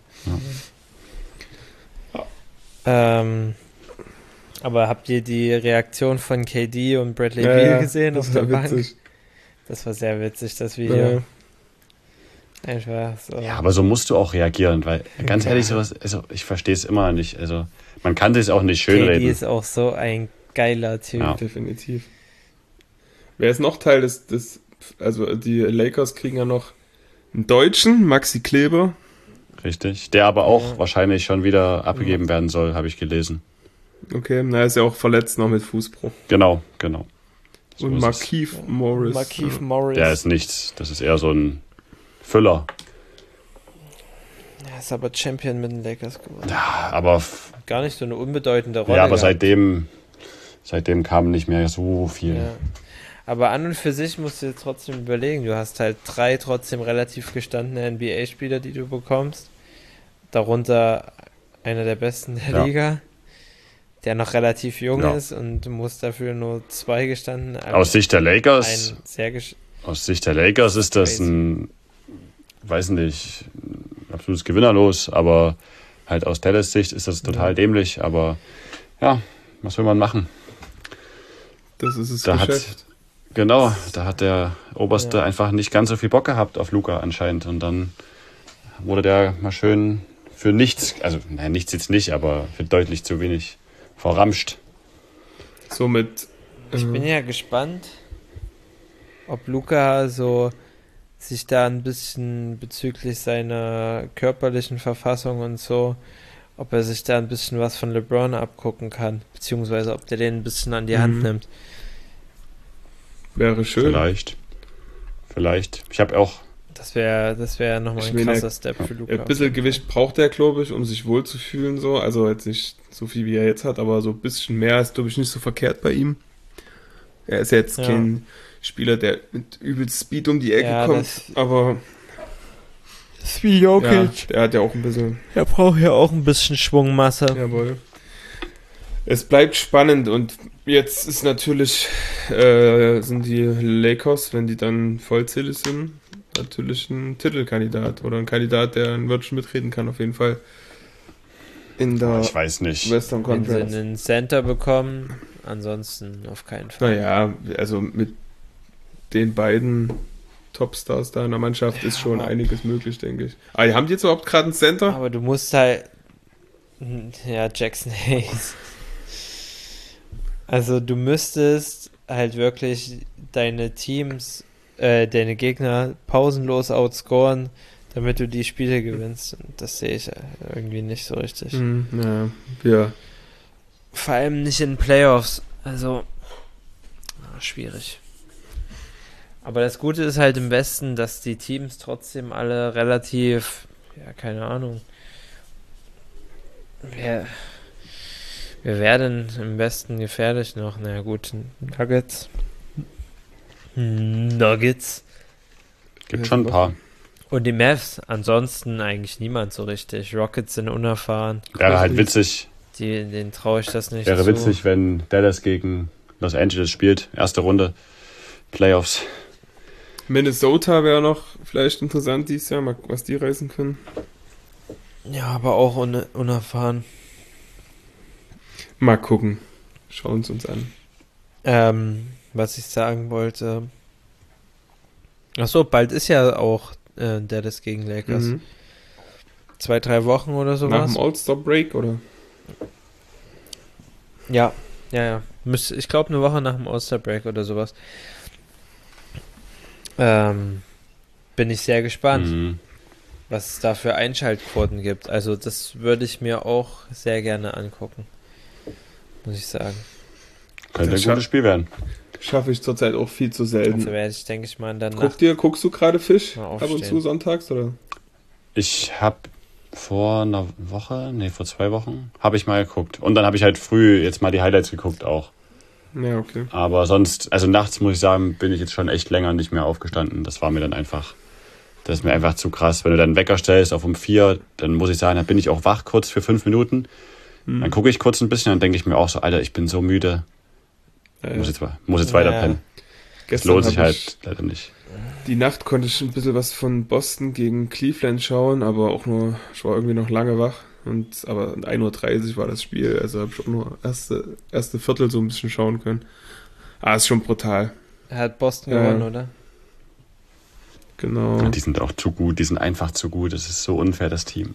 Ähm, aber habt ihr die Reaktion von K D und Bradley Ja, Beal ja, gesehen das auf der war Bank? witzig. Das war sehr witzig, das Video. Ja. Einfach so. Ja, aber so musst du auch reagieren, weil ganz ehrlich, sowas, also ich verstehe es immer nicht. Also man kann es auch nicht K D schönreden. ist auch so ein geiler Typ. Ja. Definitiv. Wer ist noch Teil des, des, also die Lakers kriegen ja noch einen Deutschen, Maxi Kleber. Richtig. Der aber auch Ja. wahrscheinlich schon wieder abgegeben werden soll, habe ich gelesen. Okay, na, ist ja auch verletzt noch mit Fußbruch. Genau, genau. So Und ist es. Markieff Morris. Markieff ja. Morris. Der ist nichts. Das ist eher so ein Füller. Er ist aber Champion mit den Lakers geworden. Ja, aber f- Gar nicht so eine unbedeutende Rolle. ja, aber gehabt. seitdem, seitdem kam nicht mehr so viel. Ja. Aber an und für sich musst du dir trotzdem überlegen, du hast halt drei trotzdem relativ gestandene N B A-Spieler, die du bekommst. Darunter einer der besten der Ja. Liga, der noch relativ jung Ja. ist, und du musst dafür nur zwei gestandene. Aus Sicht der Lakers, ein sehr gesch- aus Sicht der Lakers ist das Crazy. ein, weiß nicht, ein absolutes Gewinnerlos, aber halt aus Dallas Sicht ist das total Ja. dämlich, aber ja, was will man machen? Das ist das Da hat, Geschäft. genau, da hat der Oberste Ja. einfach nicht ganz so viel Bock gehabt auf Luka anscheinend und dann wurde der mal schön für nichts, also nein, nichts jetzt nicht, aber für deutlich zu wenig verramscht. Somit. Ich bin ja gespannt, ob Luka so sich da ein bisschen bezüglich seiner körperlichen Verfassung und so, ob er sich da ein bisschen was von LeBron abgucken kann, beziehungsweise ob der den ein bisschen an die Hand Mhm. nimmt. Wäre schön. Vielleicht. Vielleicht. Ich habe auch, Das wäre das wär nochmal Ich ein meine, krasser Step für Luka. Ein bisschen Gewicht braucht er, glaube ich, um sich wohlzufühlen. So. Also jetzt nicht so viel, wie er jetzt hat, aber so ein bisschen mehr ist, glaube ich, nicht so verkehrt bei ihm. Er ist jetzt Ja. kein Spieler, der mit übelst Speed um die Ecke Ja, kommt, das- aber Das ist wie ja, Jokic. der hat ja auch ein bisschen. Er braucht ja auch ein bisschen Schwungmasse. Jawohl. Es bleibt spannend und jetzt ist natürlich, äh, sind die Lakers, wenn die dann vollzählig sind, natürlich ein Titelkandidat oder ein Kandidat, der ein Wörtchen mitreden kann, auf jeden Fall. In der ich weiß nicht. Western Wenn sie Conference. einen Center bekommen, ansonsten auf keinen Fall. Naja, also mit den beiden Topstars da in der Mannschaft ist schon aber- einiges möglich, denke ich. Aber haben die jetzt überhaupt gerade einen Center? Aber du musst halt. Ja, Jackson Hayes. Also, du müsstest halt wirklich deine Teams, äh, deine Gegner pausenlos outscoren, damit du die Spiele gewinnst. Und das sehe ich irgendwie nicht so richtig. Hm, naja, wir. Vor allem nicht in Playoffs. Also, ah, schwierig. Aber das Gute ist halt im Westen, dass die Teams trotzdem alle relativ, ja, keine Ahnung. Wer, wer wäre denn im Westen gefährlich noch? Na ja, gut, Nuggets. Nuggets. Gibt schon ein paar. Und die Mavs. Ansonsten eigentlich niemand so richtig. Rockets sind unerfahren. Wäre halt witzig, Die, denen traue ich das nicht wäre zu. witzig, wenn Dallas gegen Los Angeles spielt. Erste Runde. Playoffs. Minnesota wäre noch vielleicht interessant dieses Jahr, mal was die reißen können. Ja, aber auch un unerfahren. Mal gucken. Schauen es uns an. Ähm, was ich sagen wollte. Achso, bald ist ja auch äh, Dallas gegen Lakers. Mhm. Zwei, drei Wochen oder Nach sowas. dem All-Star-Break, oder? Ja, ja, ja. Müsste, ich glaube, eine Woche nach dem All-Star-Break oder sowas. Ähm, bin ich sehr gespannt, Mhm. was es da für Einschaltquoten gibt. Also, das würde ich mir auch sehr gerne angucken. Muss ich sagen. Könnte Das ein scha- gutes Spiel werden. Schaffe ich zurzeit auch viel zu Dafür selten. werde ich, denke ich mal, dann nach. Guck dir, guckst du gerade Fisch? Mal Ab und aufstehen. zu sonntags, oder? Ich habe vor einer Woche, nee, vor zwei Wochen, habe ich mal geguckt. Und dann habe ich halt früh jetzt mal die Highlights geguckt auch. Ja, okay. Aber sonst, also nachts muss ich sagen, bin ich jetzt schon echt länger nicht mehr aufgestanden. Das war mir dann einfach, das ist mir einfach zu krass. Wenn du dann einen Wecker stellst auf um vier, dann muss ich sagen, dann bin ich auch wach kurz für fünf Minuten. Hm. Dann gucke ich kurz ein bisschen, dann denke ich mir auch so, Alter, ich bin so müde. Ja, Muss ja. jetzt, muss jetzt Ja, weiter ja. pennen. Das Gestern lohnt sich hab halt ich- leider nicht. Die Nacht konnte ich ein bisschen was von Boston gegen Cleveland schauen, aber auch nur, ich war irgendwie noch lange wach. Und, aber um ein Uhr dreißig war das Spiel, also habe ich auch nur erste, erste Viertel so ein bisschen schauen können. Ah, ist schon brutal. Er hat Boston Ja. gewonnen, oder? Genau. Ja, die sind auch zu gut, die sind einfach zu gut. Das ist so unfair, das Team.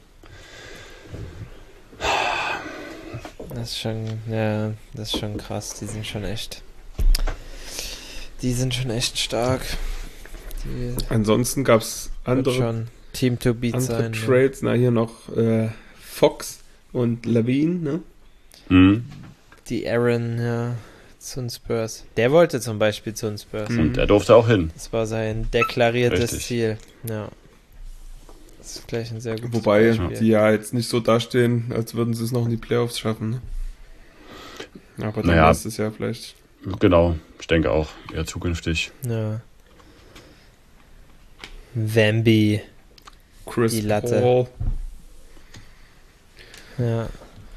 Das ist schon, ja, das ist schon krass. Die sind schon echt. Die sind schon echt stark. Die Ansonsten gab es wird andere, schon Team to beat andere sein. Ne? Trades. Na, hier noch äh, Fox und Lavine, ne? Mhm. Die Aaron, ja, zu den Spurs. Der wollte zum Beispiel zu den Spurs. Mhm. Und er durfte auch hin. Das war sein deklariertes Richtig. Ziel. Ja. Das ist gleich ein sehr gutes Wobei Beispiel. die ja jetzt nicht so dastehen, als würden sie es noch in die Playoffs schaffen. Ne? Aber dann Naja. ist es ja vielleicht. Genau, ich denke auch, eher zukünftig. Ja. Wemby. Chris Die Latte. Paul. Ja.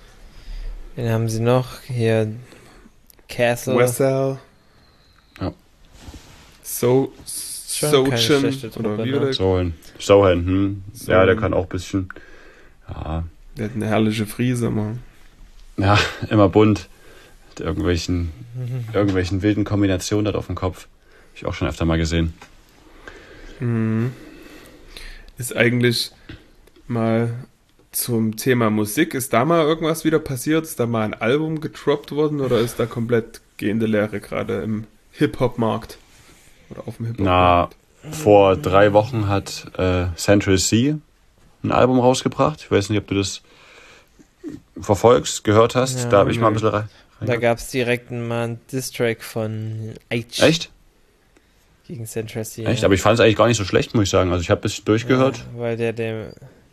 Wen haben sie noch? Hier Castle. Wessel. Ja. So, Schon keine Sochin. schlechte Truppe, Oder wie ne? oder? Sohan. Sohan, hm. So. Ja, der kann auch ein bisschen. Ja, Der hat eine herrliche Frise, Mann. ja immer bunt. Mit irgendwelchen, Mhm. irgendwelchen wilden Kombinationen dort auf dem Kopf. Hab ich auch schon öfter mal gesehen. Mhm. Ist eigentlich mal zum Thema Musik, ist da mal irgendwas wieder passiert? Ist da mal ein Album gedroppt worden oder ist da komplett gehende Leere gerade im Hip-Hop-Markt? Oder auf dem Na, Hip-Hop-Markt? vor drei Wochen hat äh, Central C ein Album rausgebracht. Ich weiß nicht, ob du das verfolgst, gehört hast. Ja, da habe ich mal ein nee. bisschen rein. Da gab es direkt mal einen Diss-Track von H Echt? gegen Central C. Echt? ja. Aber ich fand es eigentlich gar nicht so schlecht, muss ich sagen. Also ich habe ein bisschen durchgehört. Ja, weil der dem...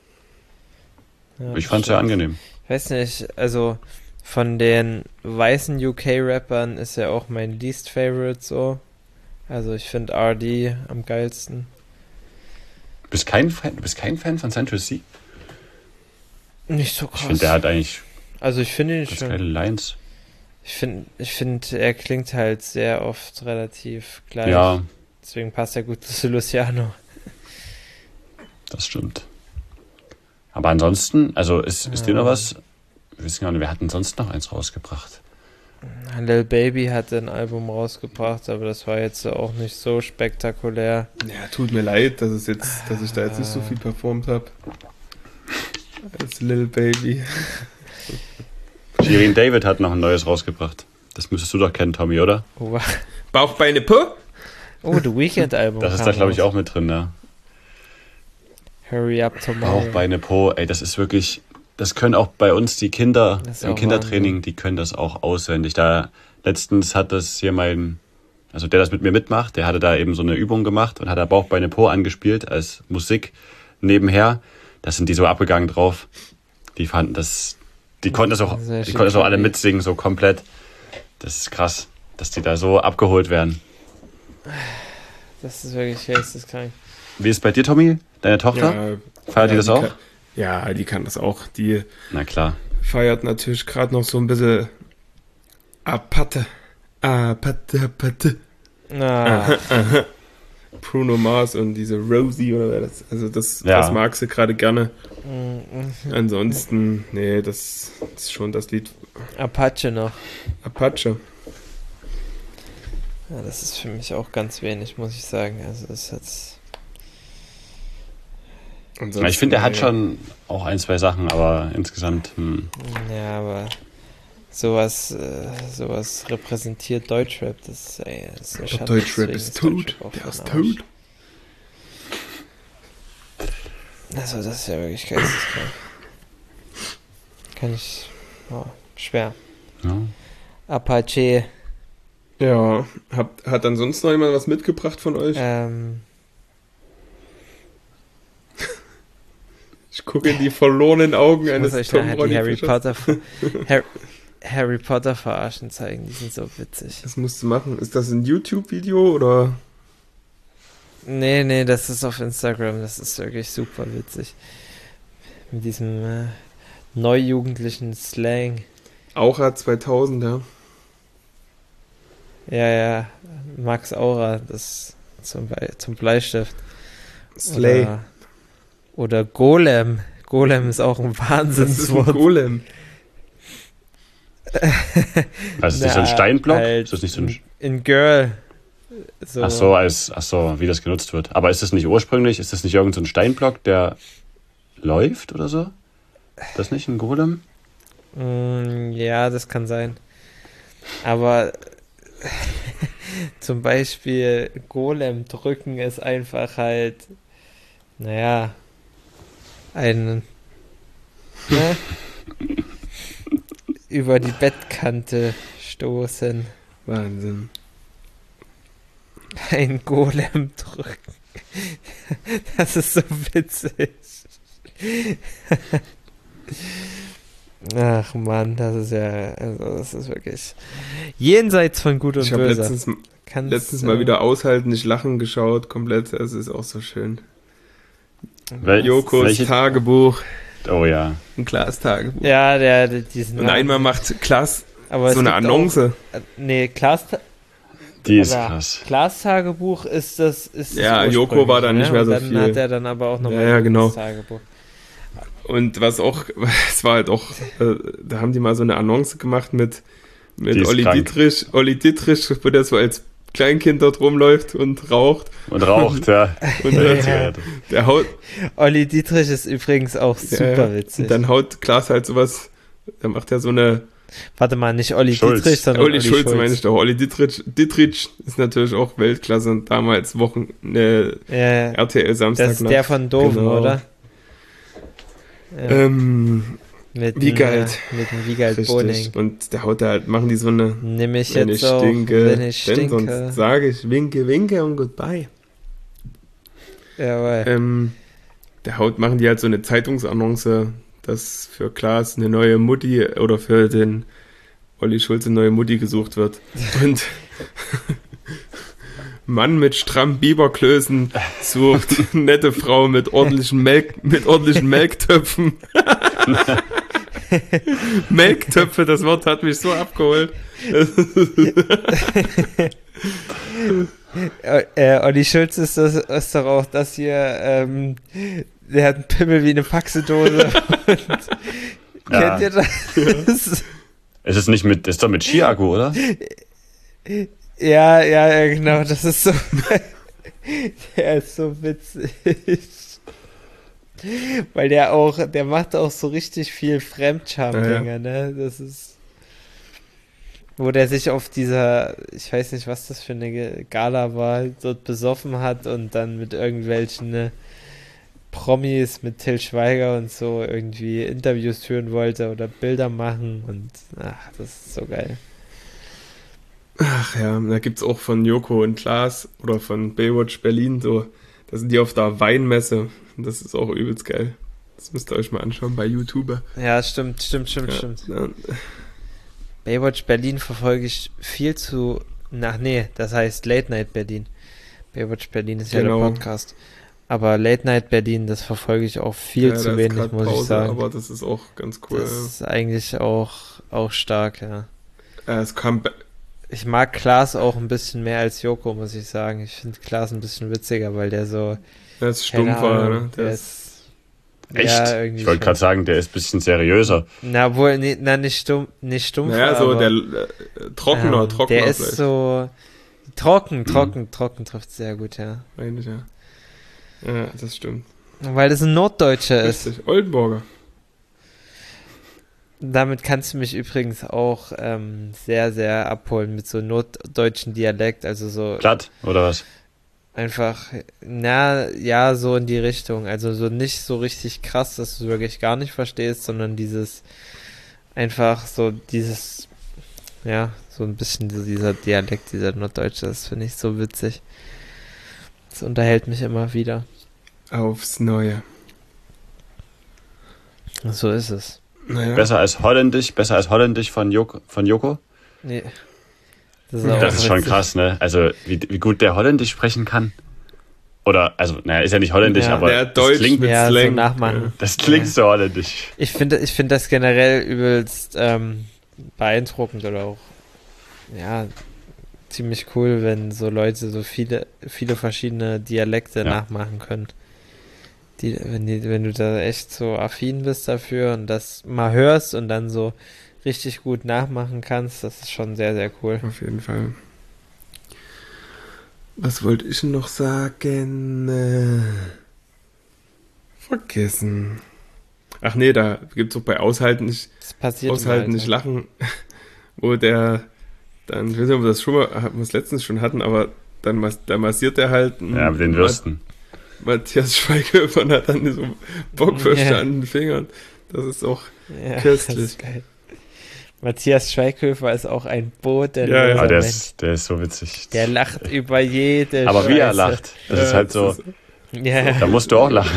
Ja, Ich fand es sehr stimmt. angenehm. Ich weiß nicht, also von den weißen U K-Rappern ist er auch mein least favorite so. Also ich finde R D am geilsten. Du bist kein Fan, du bist kein Fan von Central C? Nicht so krass. Ich finde, der hat eigentlich also ich finde ihn ganz schon... geile Lines. Ich finde, ich finde, er klingt halt sehr oft relativ gleich. Ja, Deswegen passt er gut zu Luciano. das stimmt. Aber ansonsten, also ist, ist dir noch Ja. was? Wir wissen gar nicht, wir hatten sonst noch eins rausgebracht. Lil Baby hat ein Album rausgebracht, aber das war jetzt auch nicht so spektakulär. Ja, tut mir leid, dass, es jetzt, dass ich da jetzt nicht so viel performt habe. Als Lil Baby. Shirin David hat noch ein neues rausgebracht. Das müsstest du doch kennen, Tommy, oder? Oh, Bauch, Beine, Po? oh The Weeknd-Album. Das ist kam da, glaube ich, raus. auch mit drin, ne? Hurry Up Tomorrow. Bauch, Beine, Po, ey, das ist wirklich, das können auch bei uns die Kinder Das ist im auch Kindertraining, die können das auch auswendig. Da letztens hat das hier mein, also der das mit mir mitmacht, der hatte da eben so eine Übung gemacht und hat da Bauch, Beine, Po angespielt als Musik nebenher. Da sind die so abgegangen drauf. Die fanden das, die konnten das auch, Sehr die schön konnten das auch alle creepy. mitsingen, so komplett. Das ist krass, dass die da so abgeholt werden. Das ist wirklich geisteskrank. Wie ist es bei dir, Tommy? Deine Tochter? Ja, Feiert die das auch? Kann, ja, die kann das auch. Die Na klar. feiert natürlich gerade noch so ein bisschen Apate. Apate, Apate. Ah, Bruno Mars und diese Rosie oder wer das. Also das, Ja. das mag sie gerade gerne. mm, Ansonsten, nee, das ist schon das Lied Apache noch. Apache. Ja, das ist für mich auch ganz wenig, muss ich sagen. Also das ist jetzt... Ansonsten, Ja, ich finde, er hat nee. schon auch ein, zwei Sachen, aber insgesamt, hm, Ja, aber sowas, äh, sowas repräsentiert Deutschrap. Das, ey, das ist eine Der Schande. Deutschrap Deswegen ist tot. Deutschrap auch Der für ist den Arsch. tot. Also das ist ja wirklich geisteskrank. Kann ich... Oh, schwer. ja. Apache. Ja, hat, hat ansonsten noch jemand was mitgebracht von euch? Ähm, Ich gucke in die verlorenen Augen ich eines muss euch Tom nachher die Ronny Harry Fischers. Potter, Harry, Harry Potter verarschen zeigen. Die sind so witzig. Das musst du machen. Ist das ein YouTube-Video oder? Nee, nee, das ist auf Instagram. Das ist wirklich super witzig. Mit diesem äh, neujugendlichen Slang. Aura zweitausend, ja. Ja, ja. Max Aura, das zum, Be zum Bleistift. Slay. Oder, oder Golem. Golem ist auch ein Das ist ein Wahnsinnswort. Golem. Also ist das so ein Na, Steinblock? halt Ist das nicht so ein, in, in Girl. So. ach so, als, ach so, wie das genutzt wird. Aber ist das nicht ursprünglich, ist das nicht irgendein so ein Steinblock, der läuft oder so? Ist das nicht ein Golem? Mm, ja, das kann sein. Aber zum Beispiel Golem drücken ist einfach halt, naja, ein ne? über die Bettkante stoßen. Wahnsinn. Ein Golem drücken. Das ist so witzig. Ach Mann, das ist ja, also das ist wirklich jenseits von Gut und Ich habe Böse. letztens, Kannst, letztens äh, mal wieder aushalten, nicht lachen geschaut, komplett. Es ist auch so schön. Wel Jokos welche- Tagebuch, Oh ja. ein Klaas Tagebuch. Ja, der, der diesen Und einmal macht Klaas aber so es eine gibt Annonce. Auch, äh, nee, Klaas, Die ist aber krass. Klaas Tagebuch ist das. Ist Ja, das Joko war da ursprüngliche, nicht mehr ne? so Und dann viel. hat er dann aber auch nochmal Ja, ja, ein genau. Tagebuch. Und was auch, es war halt auch, äh, da haben die mal so eine Annonce gemacht mit, Die mit ist Olli krank. Dietrich, Olli Dietrich, wo der so als Kleinkind dort rumläuft und raucht. Und raucht, ja. Und Ja, äh, Zigarette. der haut, Olli Dietrich ist übrigens auch super äh, witzig. und dann haut Klaas halt sowas, da macht er so eine, Warte mal, nicht Olli Schulz. Dietrich, sondern Olli Olli Schulz, Schulz. meine ich doch, Olli Dietrich, Dietrich ist natürlich auch Weltklasse und damals Wochen, äh, Ja, ja. R T L Samstag. Das ist der von Doven, Genau. oder? Ja, Ähm, mit Wiegald. Dem, äh, mit dem Wiegald Boning. richtig. Und der haut da halt, machen die so eine, Nimm ich wenn jetzt ich auch, stinke, wenn ich denn stinke. sonst sage ich winke, winke und goodbye. Jawohl. Ähm, der haut, machen die halt so eine Zeitungsannonce, dass für Klaas eine neue Mutti oder für den Olli Schulz eine neue Mutti gesucht wird. Und Mann mit strammen Biberklößen sucht nette Frau mit ordentlichen Melk, mit ordentlichen Melktöpfen. Melktöpfe, das Wort hat mich so abgeholt. Äh, äh, Olli Schulz ist, das, ist doch auch das hier, ähm, der hat einen Pimmel wie eine Faxedose. Und Ja. kennt ihr das? Es ist nicht mit, ist doch mit Ski-Akku, oder? Ja, ja, ja, genau, das ist so, der ist so witzig. Weil der auch, der macht auch so richtig viel Fremdscham-Dinger, Ja, ne, das ist, wo der sich auf dieser, ich weiß nicht, was das für eine Gala war, dort besoffen hat und dann mit irgendwelchen ne, Promis, mit Till Schweiger und so irgendwie Interviews führen wollte oder Bilder machen und ach, das ist so geil. Ach ja, da gibt's auch von Joko und Klaas oder von Baywatch Berlin so, da sind die auf der Weinmesse und das ist auch übelst geil. Das müsst ihr euch mal anschauen bei YouTube. Ja, stimmt, stimmt, stimmt, Ja, stimmt. ja. Baywatch Berlin verfolge ich viel zu, ach nee, das heißt Late Night Berlin. Baywatch Berlin ist ja Genau. der Podcast. Aber Late Night Berlin, das verfolge ich auch viel Ja, zu da ist wenig, grad muss Pause, ich sagen. Aber das ist auch ganz cool. Das ist eigentlich auch, auch stark, ja. Äh, es kam, Ba- Ich mag Klaas auch ein bisschen mehr als Joko, muss ich sagen. Ich finde Klaas ein bisschen witziger, weil der so, der ist keine stumpfer, Ahnung, ne? Der, der ist, ist... Echt? Ja, irgendwie ich wollte schon. gerade sagen, der ist ein bisschen seriöser. Na, wohl, nee, na, nicht stumpf, nicht stumpf, naja, so aber, der äh, trockener, ähm, trockener Der ist vielleicht, so trocken, trocken, trocken trifft sehr gut, ja. eigentlich, ja. Ja, das stimmt. Weil das ein Norddeutscher ist. Richtig. Oldenburger. Damit kannst du mich übrigens auch ähm, sehr, sehr abholen mit so norddeutschen Dialekt, also so Glatt, oder was? einfach, na, ja, so in die Richtung. Also so nicht so richtig krass, dass du es wirklich gar nicht verstehst, sondern dieses, einfach so dieses, ja, so ein bisschen so dieser Dialekt, dieser Norddeutsche, das finde ich so witzig. Das unterhält mich immer wieder. Aufs Neue. So ist es. Naja. Besser als Holländisch, besser als Holländisch von Joko? Von Joko? Nee. Das Ja, auch Das ist schon witzig. krass, ne? Also, wie, wie gut der Holländisch sprechen kann. Oder, also, naja, ist ja nicht Holländisch, Ja. aber Der das Deutsch klingt, mit Ja, so Slang. nachmachen. das klingt Ja. so holländisch. Ich finde ich finde das generell übelst ähm, beeindruckend oder auch ja ziemlich cool, wenn so Leute so viele viele verschiedene Dialekte Ja. nachmachen können. Die, wenn, die, wenn du da echt so affin bist dafür und das mal hörst und dann so richtig gut nachmachen kannst, das ist schon sehr, sehr cool. Auf jeden Fall. Was wollte ich noch sagen? Äh, vergessen. Ach nee, da gibt es auch bei Aushalten nicht, Das passiert im Aushalten nicht Alltag. lachen, wo der dann, ich weiß nicht, ob wir das schon mal, haben wir es letztens schon hatten, aber dann mas, da massiert er halt einen Ja, mit den Würsten. Matthias Schweighöfer und hat dann so Bockwürste Ja. an den Fingern. Das ist auch Ja, köstlich. das ist geil. Matthias Schweighöfer ist auch ein bodenloser Ja, ja. Aber der Mensch. ist, der ist so witzig. Der lacht über jede Aber wie er Scheiße. lacht, das Ja, ist halt das so, ist- Ja. da musst du auch lachen.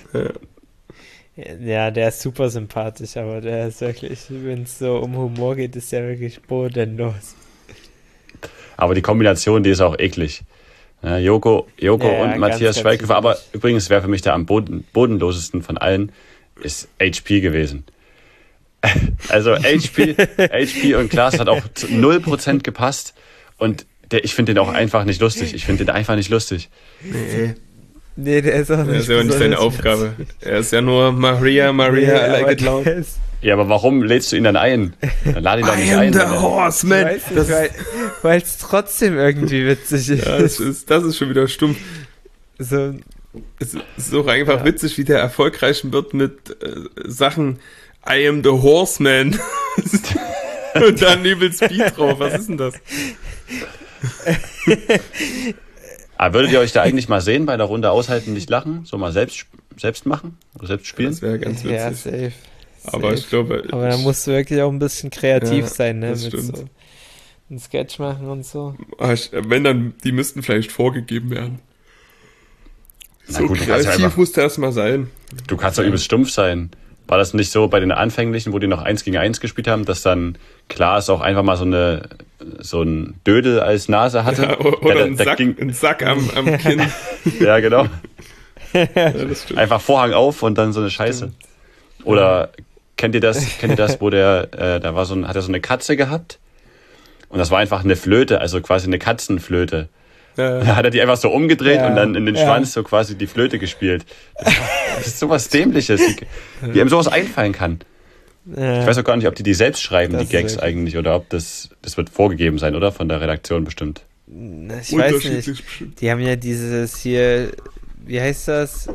Ja, der ist super sympathisch, aber der ist wirklich, wenn es so um Humor geht, ist der wirklich bodenlos. Aber die Kombination, die ist auch eklig. Ja, Joko, Joko Ja, ja, und ganz, Matthias ganz Schweighöfer, aber eklig. übrigens, wer für mich der am boden, bodenlosesten von allen ist H P gewesen. Also H P, H P und Klaas hat auch zu null Prozent gepasst und der, ich finde den auch einfach nicht lustig. Ich finde den einfach nicht lustig. Nee, Nee, der ist auch nicht das ist ja auch nicht seine besonders Aufgabe. Er ist ja nur Maria, Maria, I Nee, like aber it loud. der ist- Ja, aber warum lädst du ihn dann ein? Dann lade ihn doch I nicht am ein. the wenn er- horseman. Ich weiß Das, nicht, weil es trotzdem irgendwie witzig ist. ja, das, ist, das ist schon wieder stumpf. So, Es ist auch einfach Ja. witzig, wie der erfolgreich wird mit äh, Sachen I am the horseman. Und dann übelst Beat drauf. Was ist denn das? Aber würdet ihr euch da eigentlich mal sehen bei der Runde aushalten, nicht lachen? So mal selbst, selbst machen oder selbst spielen? Das wäre ganz ja, witzig. safe. Aber safe. ich glaube, Aber da musst du wirklich auch ein bisschen kreativ Ja, sein, ne? das Mit stimmt. so ein Sketch machen und so. ah, ich, wenn dann, die müssten vielleicht vorgegeben werden. Na So gut, du kannst ja kreativ einfach- muss der erstmal sein. Du kannst doch übelst stumpf sein. War das nicht so bei den Anfänglichen, wo die noch eins gegen eins gespielt haben, dass dann Klaas auch einfach mal so eine so ein Dödel als Nase hatte? Ja, o- oder Der- ein der Sack, ging- ein Sack am, am Kinn. Ja, genau. Ja, das stimmt. Einfach Vorhang auf und dann so eine Scheiße. Oder kennt ihr das, kennt ihr das, wo der, äh, da war so ein, hat er so eine Katze gehabt? Und das war einfach eine Flöte, also quasi eine Katzenflöte. Ja, Da hat er die einfach so umgedreht Ja, und dann in den ja. Schwanz so quasi die Flöte gespielt. Das ist sowas Dämliches, wie, wie ihm sowas einfallen kann. Ja. Ich weiß auch gar nicht, ob die die selbst schreiben, Das die ist Gags wirklich- eigentlich, oder ob das, das wird vorgegeben sein, oder? Von der Redaktion bestimmt. Ich weiß unterschiedlich nicht. bestimmt. Die haben ja dieses hier, wie heißt das?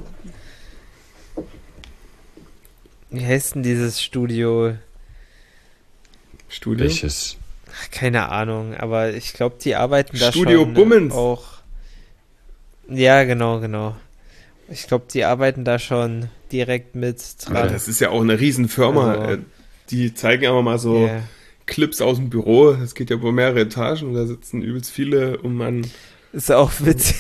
Wie heißt denn dieses Studio? Studio. Welches? Ach, keine Ahnung, aber ich glaube, die arbeiten da Studio schon Bummens. auch. Ja, genau, genau. Ich glaube, die arbeiten da schon direkt mit Ja, dran. das ist ja auch eine Riesenfirma. Also- Äh, Die zeigen aber mal so Ja. Clips aus dem Büro. Es geht ja über mehrere Etagen und da sitzen übelst viele um an. Ist auch witzig.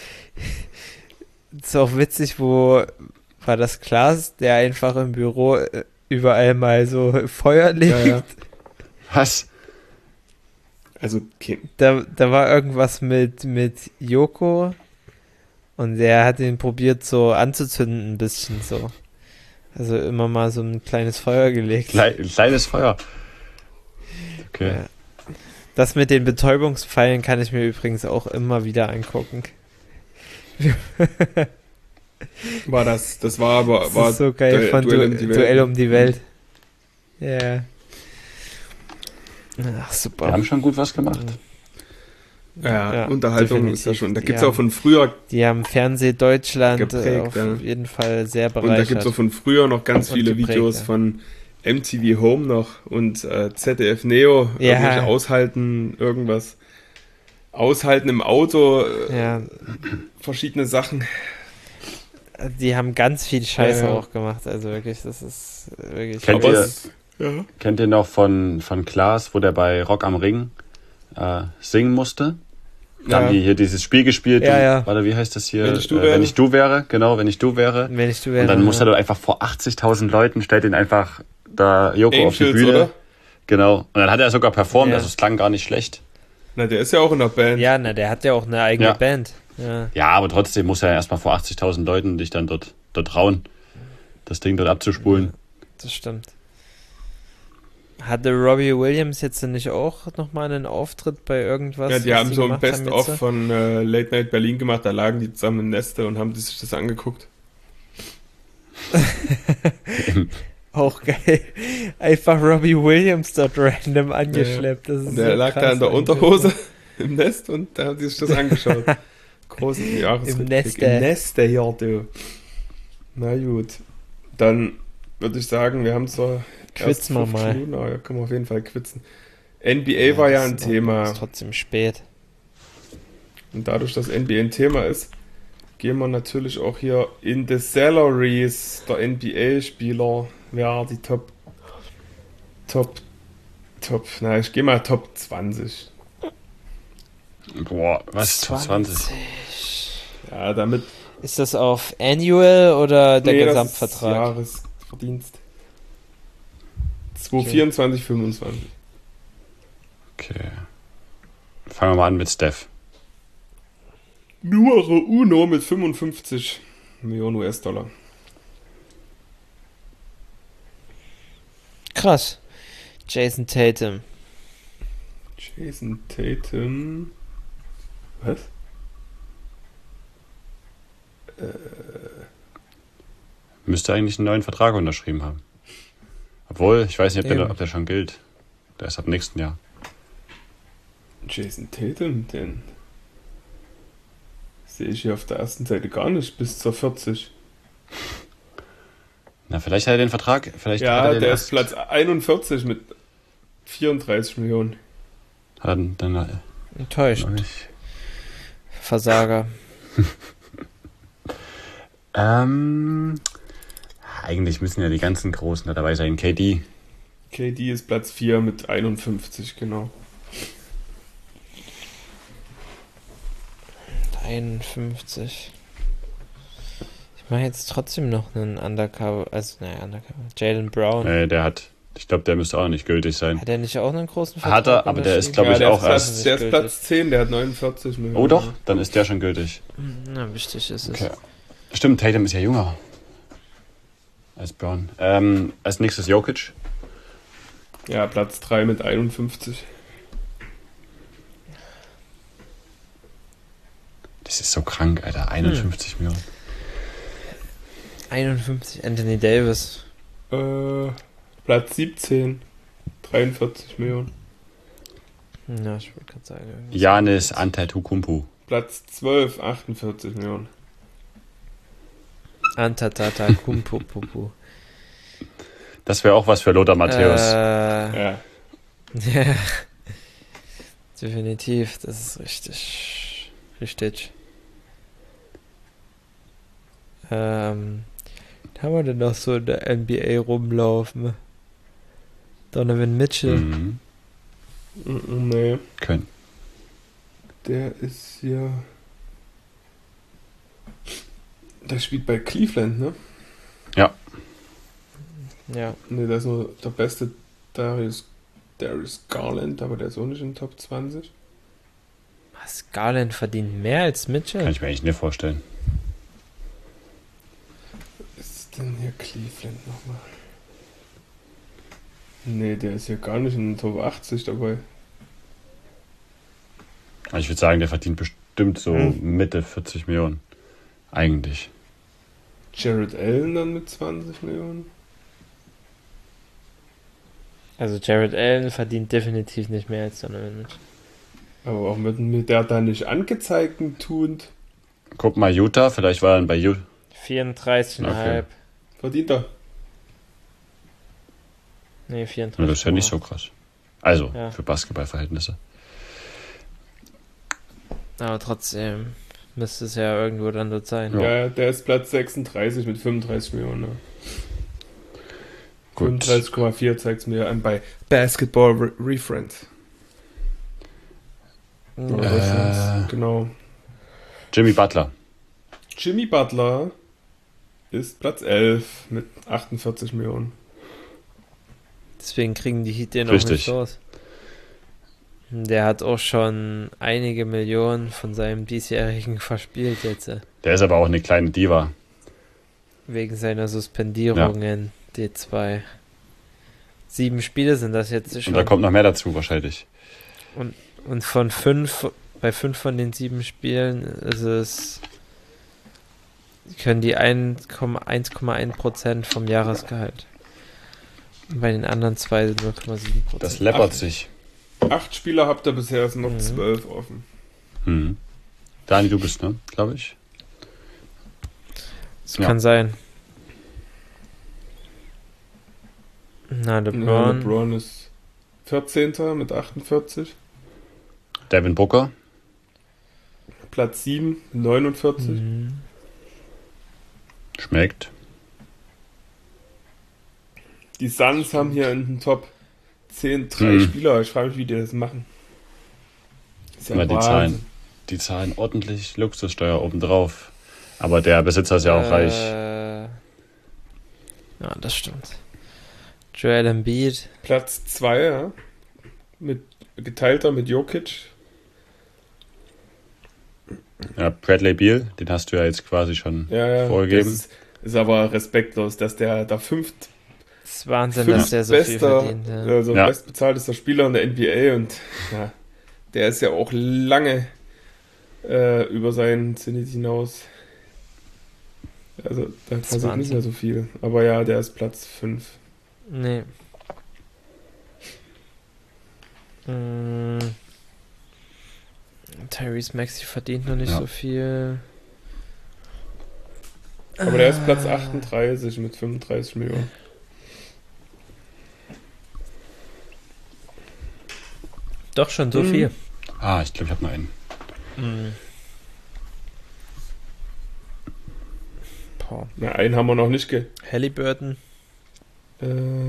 Ist auch witzig, wo war das Klaas, der einfach im Büro äh, überall mal so Feuer legt. Ja, ja. Was? Also, okay. Da, da war irgendwas mit, mit Joko und der hat ihn probiert so anzuzünden ein bisschen so. Also immer mal so ein kleines Feuer gelegt. Klei- Ein kleines Feuer. Okay. Ja. Das mit den Betäubungspfeilen kann ich mir übrigens auch immer wieder angucken. War das, das war aber, Das war ist so geil Duell- von Duell Duell, um die Welt. Duell um die Welt. Ja. Ach, super. Wir haben schon gut was gemacht. ja, Ja, Unterhaltung ist ja definitiv. schon. Da Die gibt es auch haben- von früher, Die haben Fernseh Deutschland äh, Geprägt, auf ja. jeden Fall sehr und da bereichert. gibt es auch von früher noch ganz Und viele geprägt, Videos ja. von M T V Home noch und äh, Z D F Neo, Ja. irgendwelche Aushalten, irgendwas. Aushalten im Auto, äh, Ja, verschiedene Sachen. die haben ganz viel Scheiße Ja, ja. auch gemacht. Also wirklich, das ist wirklich. Kennt Aber ihr- es, ja. Kennt ihr noch von, von Klaas, wo der bei Rock am Ring äh, singen musste? Da haben Ja. die hier dieses Spiel gespielt. Ja, und, ja. Warte, wie heißt das hier? Wenn ich du äh, wäre. wenn ich du wäre, genau, wenn ich du wäre. Wenn ich du Und wäre. dann muss er ja. doch einfach vor achtzigtausend Leuten, stellt ihn einfach da Joko auf die Angels, Bühne. oder? Genau. Und dann hat er sogar performt, Ja. also es klang gar nicht schlecht. Na, der ist ja auch in der Band. Ja, na, der hat ja auch eine eigene Ja. Band. Ja. Ja, aber trotzdem muss er erstmal vor achtzigtausend Leuten dich dann dort, dort trauen, das Ding dort abzuspulen. Das stimmt. Hatte Robbie Williams jetzt nicht auch nochmal einen Auftritt bei irgendwas? Ja, die was haben so ein gemacht Best-of jetzt? von äh, Late Night Berlin gemacht, da lagen die zusammen im Neste und haben die sich das angeguckt. Auch geil. Einfach Robbie Williams dort random angeschleppt. Das ist Und der so lag krass da in der eigentlich. Unterhose im Nest und da haben die sich das angeschaut. Großen Jahresrückblick. Im Neste. Im Neste, ja, du. Na gut. Dann würde ich sagen, wir haben zwar erst Quitzen wir fünfzig mal. Minuten, aber ja, können wir auf jeden Fall quitzen. N B A war ja das ein ist- Thema. Ist trotzdem spät. Und dadurch, dass N B A ein Thema ist, gehen wir natürlich auch hier in the salaries der N B A-Spieler. Wer die Top, Top Top, na, ich gehe mal Top zwanzig. Boah, was? Top zwanzig? Ja, damit. Ist das auf Annual oder der Nee, Gesamtvertrag? Das ist Jahresverdienst. zwanzig vierundzwanzig, fünfundzwanzig. Okay. Fangen wir mal an mit Steph. Numero uno mit fünfundfünfzig Millionen U S-Dollar. Krass. Jason Tatum. Jason Tatum. Was? Äh, Müsste eigentlich einen neuen Vertrag unterschrieben haben. Obwohl, ich weiß nicht, ob der, Eben. ob der schon gilt. Der ist ab nächsten Jahr. Jason Tatum, den sehe ich hier auf der ersten Seite gar nicht, bis zur vierzig. Na, vielleicht hat er den Vertrag. Vielleicht hat Ja, er den der erst, ist Platz einundvierzig mit vierunddreißig Millionen. Hat er dann noch Enttäuscht. nicht. Versager. Ähm, eigentlich müssen ja die ganzen Großen da dabei sein. K D. K D ist Platz vier mit einundfünfzig, genau. einundfünfzig. Ich mache jetzt trotzdem noch einen Undercover, also naja, Undercover. Jalen Brown. Äh, der hat, ich glaube, der müsste auch nicht gültig sein. Hat er nicht auch einen großen Vertrag? Hat er, aber der ist, unterschrieben? glaub ich, der auch ist Platz, erst- der ist Gültig. Platz zehn, der hat neunundvierzig Millionen. Oh doch, dann ist der schon gültig. Na, wichtig ist es. Okay. Stimmt, Tatum ist ja jünger als Brown. Ähm, als nächstes Jokic. Ja, Platz drei mit einundfünfzig. Das ist so krank, Alter. einundfünfzig Hm. Millionen. einundfünfzig, Anthony Davis. Äh, Platz siebzehn, dreiundvierzig Millionen. Ja, ich wollte gerade sagen. irgendwie Giannis so. Antetokounmpo. Platz zwölf, achtundvierzig Millionen. Antatata Kumpupupu. Das wäre auch was für Lothar Matthäus. Äh, Ja. ja. Definitiv, das ist richtig. Richtig. Ähm, was haben wir denn noch so in der N B A rumlaufen? Donovan Mitchell. Mhm. Mm, Nee, Können. der ist ja. Der spielt bei Cleveland, ne? Ja. Ja. Ne, der ist nur der beste Darius, Darius Garland, aber der ist auch nicht in den Top zwanzig. Was? Garland verdient mehr als Mitchell? Kann ich mir eigentlich nicht vorstellen. Was ist denn hier Cleveland nochmal? Ne, der ist ja gar nicht in den Top achtzig dabei. Also ich würde sagen, der verdient bestimmt so Hm. Mitte vierzig Millionen. Eigentlich. Jared Allen dann mit zwanzig Millionen. Also Jared Allen verdient definitiv nicht mehr als Donovan Mitchell. Aber auch mit, mit der da nicht angezeigten Tund Guck mal, Utah, vielleicht war er dann bei Utah. vierunddreißig Komma fünf. verdient er. Nee, vierunddreißig. Das ist ja nicht so krass. Also, Ja. für Basketballverhältnisse. Aber trotzdem müsste es ja irgendwo dann dort sein. Ja. Ja, der ist Platz sechsunddreißig mit fünfunddreißig Millionen. Ne? Gut. fünfunddreißig Komma vier zeigt es mir an bei Basketball Re Reference. Ja. Oder Reference, genau. Jimmy Butler. Jimmy Butler ist Platz elf mit achtundvierzig Millionen. Deswegen kriegen die Heat den auch Richtig. nicht los. Der hat auch schon einige Millionen von seinem diesjährigen verspielt jetzt. äh, Der ist aber auch eine kleine Diva. Wegen seiner Suspendierung in D zwei. Sieben Spiele sind das jetzt Und schon. da kommt noch mehr dazu wahrscheinlich. Und von fünf, bei fünf von den sieben Spielen ist es, können die eins Komma eins Prozent vom Jahresgehalt. Und bei den anderen zwei sind null Komma sieben Prozent. Das läppert Ach. sich. Acht Spieler habt ihr bisher, es sind noch Mhm. zwölf offen. Mhm. Dani, du bist, ne? Glaube ich. Das Ja. kann sein. Na, Ja, LeBron. LeBron ist vierzehnter mit achtundvierzig. Devin Booker. Platz sieben mit neunundvierzig. Mhm. Schmeckt. Die Suns haben hier in den Top zehn, drei Mhm. Spieler. Ich frage mich, wie die das machen. Ist ja Immer die Wahnsinn. zahlen, die zahlen ordentlich Luxussteuer obendrauf. Aber der Besitzer ist ja auch reich. Äh, ja, das stimmt. Joel Embiid. Platz zwei, ja. Mit, geteilter mit Jokic. Ja, Bradley Beal, den hast du ja jetzt quasi schon Ja, ja. vorgegeben. Das ist, ist aber respektlos, dass der da fünft, Das ist Wahnsinn, fünf dass der so viel bester, verdient. Ja. also Ja. bestbezahltester Spieler in der N B A und ja, der ist ja auch lange äh, über seinen Zenit hinaus. Also da ist passiert nicht Wahnsinn. mehr so viel. Aber ja, der ist Platz fünf. Nee. Mm. Tyrese Maxey verdient noch nicht Ja. so viel. Aber der ist Platz Ah. achtunddreißig mit fünfunddreißig Millionen. Doch schon so Mhm. viel. Ah, ich glaube, ich habe noch einen. Mm. Boah. Na, einen haben wir noch nicht ge... Halliburton. Äh,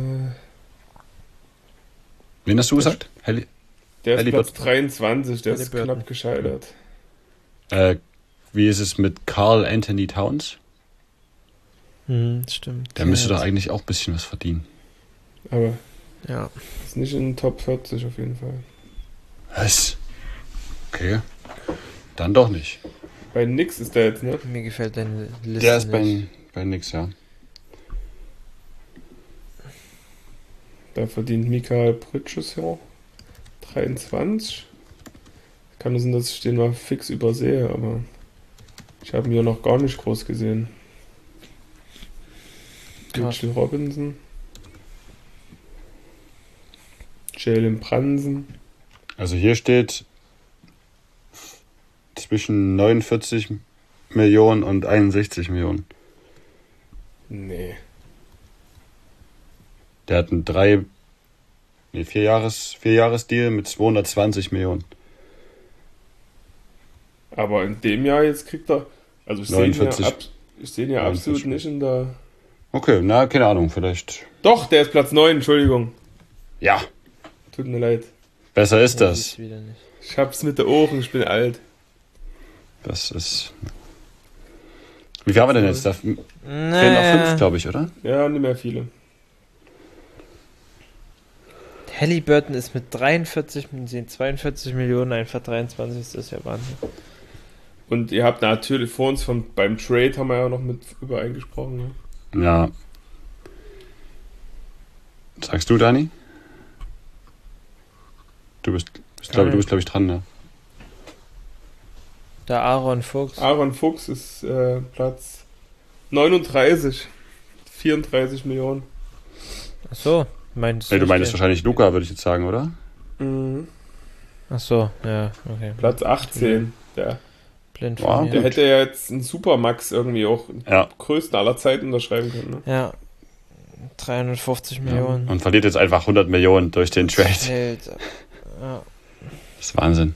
Wen hast du gesagt? Halli der ist Halliburton. Platz dreiundzwanzig, der ist Halliburton. knapp gescheitert. äh, wie ist es mit Carl Anthony Towns? Hm, stimmt. Der müsste hat- doch eigentlich auch ein bisschen was verdienen. Aber Ja. ist nicht in den Top vierzig auf jeden Fall. Was? Okay. Dann doch nicht. Bei Nix ist der jetzt, ne? Mir gefällt deine Liste Der ist nicht. bei, bei nix, ja. Da verdient Mikael Bridges ja dreiundzwanzig. Kann es sein, dass ich den mal fix übersehe, aber ich habe ihn ja noch gar nicht groß gesehen. Krass. Mitchell Robinson. Jalen Brunson. Also hier steht zwischen neunundvierzig Millionen und einundsechzig Millionen. Nee. Der hat einen drei, nee, vier Jahres, vier Jahres Deal mit zweihundertzwanzig Millionen. Aber in dem Jahr jetzt kriegt er. Also ich sehe ihn ja, neunundvierzig. ab, ich sehe ihn ja absolut neunundvierzig. nicht in der. Okay, na, keine Ahnung, vielleicht. Doch, der ist Platz neun, Entschuldigung. Ja, Tut mir leid. besser ist Nee, das. siehst wieder nicht. Ich hab's mit den Ohren, ich bin alt. Das ist. Wie viel haben wir denn jetzt? Da fehlen noch Naja. fünf, glaube ich, oder? Ja, nicht mehr viele. Halliburton ist mit dreiundvierzig, sehen zweiundvierzig Millionen, einfach dreiundzwanzig, das ist ja Wahnsinn. Und ihr habt natürlich vor uns von, beim Trade haben wir ja noch mit übereingesprochen. Ne? Ja. Sagst du, Dani? Du bist, bist glaube du bist, glaube ich, dran, ne? Der Aaron Fuchs. Aaron Fuchs ist äh, Platz neununddreißig. vierunddreißig Millionen. Achso, meinst Nee, du meinst den? wahrscheinlich Luca, würde ich jetzt sagen, oder? Mhm. Achso, ja, okay. Platz achtzehn. Der, Blind Wow, von der mir. hätte ja jetzt einen Supermax irgendwie auch den Ja. größten aller Zeiten unterschreiben können. Ne? Ja, dreihundertfünfzig Millionen. Und verliert jetzt einfach hundert Millionen durch den Trade. Fällt. Ja. Das ist Wahnsinn.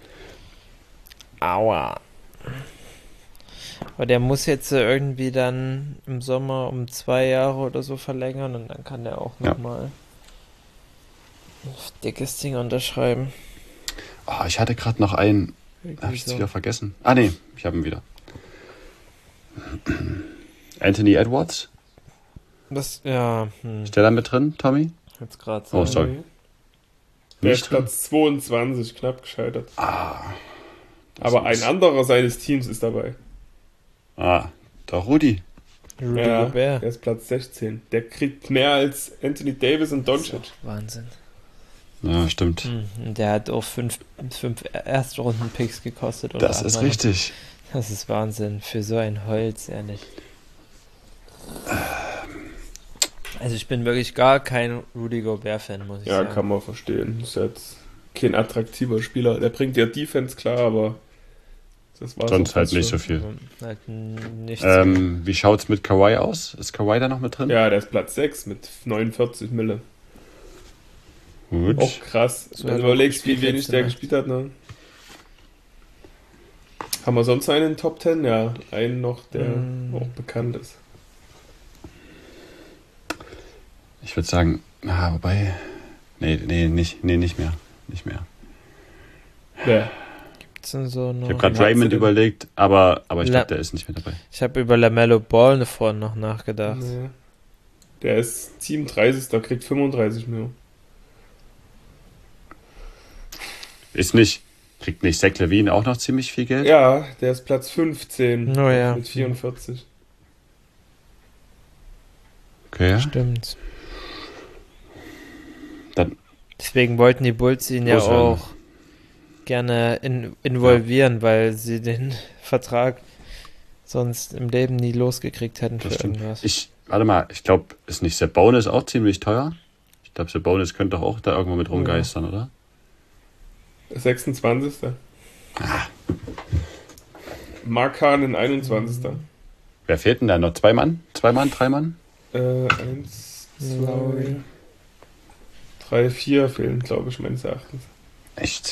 Aua. Aber der muss jetzt äh, irgendwie dann im Sommer um zwei Jahre oder so verlängern und dann kann der auch Ja. nochmal ein dickes Ding unterschreiben. Oh, ich hatte gerade noch einen. Irgendwie Habe ich jetzt so. wieder vergessen? Ah, nee, ich habe ihn wieder. Anthony Edwards? Das, ja, hm, Ist der da mit drin, Tommy? jetzt gerade Oh, so. sorry. Der Nicht ist drin? Platz zweiundzwanzig, knapp gescheitert. Ah. Aber ein ist- anderer seines Teams ist dabei. Ah, der Rudi. Rudy Ja, Gobert. der ist Platz sechzehn. Der kriegt mehr als Anthony Davis und Doncic. Wahnsinn. Ja, stimmt. Hm, und der hat auch fünf, fünf Erstrunden-Picks gekostet. Oder Das ist andere. richtig. Das ist Wahnsinn. Für so ein Holz, ehrlich. Also ich bin wirklich gar kein Rudy Gobert-Fan, muss ich Ja, sagen. kann man verstehen. Ist jetzt kein attraktiver Spieler. Der bringt ja Defense klar, aber das war Sonst halt nicht so viel. Also, halt nichts. Ähm, wie schaut's mit Kawhi aus? Ist Kawhi da noch mit drin? Ja, der ist Platz sechs mit neunundvierzig Mille. Gut. Auch krass. So Wenn hat du er überlegst, wie gespielt wenig letzte der Nacht. gespielt hat, ne? Haben wir sonst einen in den Top Ten? Ja, einen noch, der Mm. auch bekannt ist. Ich würde sagen, ah, wobei, Nee, nee, nicht, nee, nicht mehr. Nicht mehr. Ja. Gibt's denn so noch? Ich habe gerade Wen hat sie Raymond denn? überlegt, aber, aber ich La- glaube, der ist nicht mehr dabei. Ich habe über LaMelo Ball vorhin noch nachgedacht. Nee. Der ist Team dreißig, kriegt fünfunddreißig Millionen. Ist nicht, kriegt nicht Zach LaVine auch noch ziemlich viel Geld? Ja, der ist Platz fünfzehn Oh ja. mit vierundvierzig. Okay. Stimmt. Dann, Deswegen wollten die Bulls ihn ja Groß werden. auch gerne in, involvieren, weil sie den Vertrag sonst im Leben nie losgekriegt hätten für das stimmt. irgendwas. Ich, warte mal, ich glaube, ist nicht Sabonis auch ziemlich teuer? Ich glaube, Sabonis könnte doch auch da irgendwo mit rumgeistern, oder? sechsundzwanzigster Mark Hahn einundzwanzigster Wer fehlt denn da noch? Zwei Mann? Zwei Mann? Drei Mann? Äh, eins, zwei, Lowry. drei, vier fehlen, glaube ich, meines Erachtens. Echt?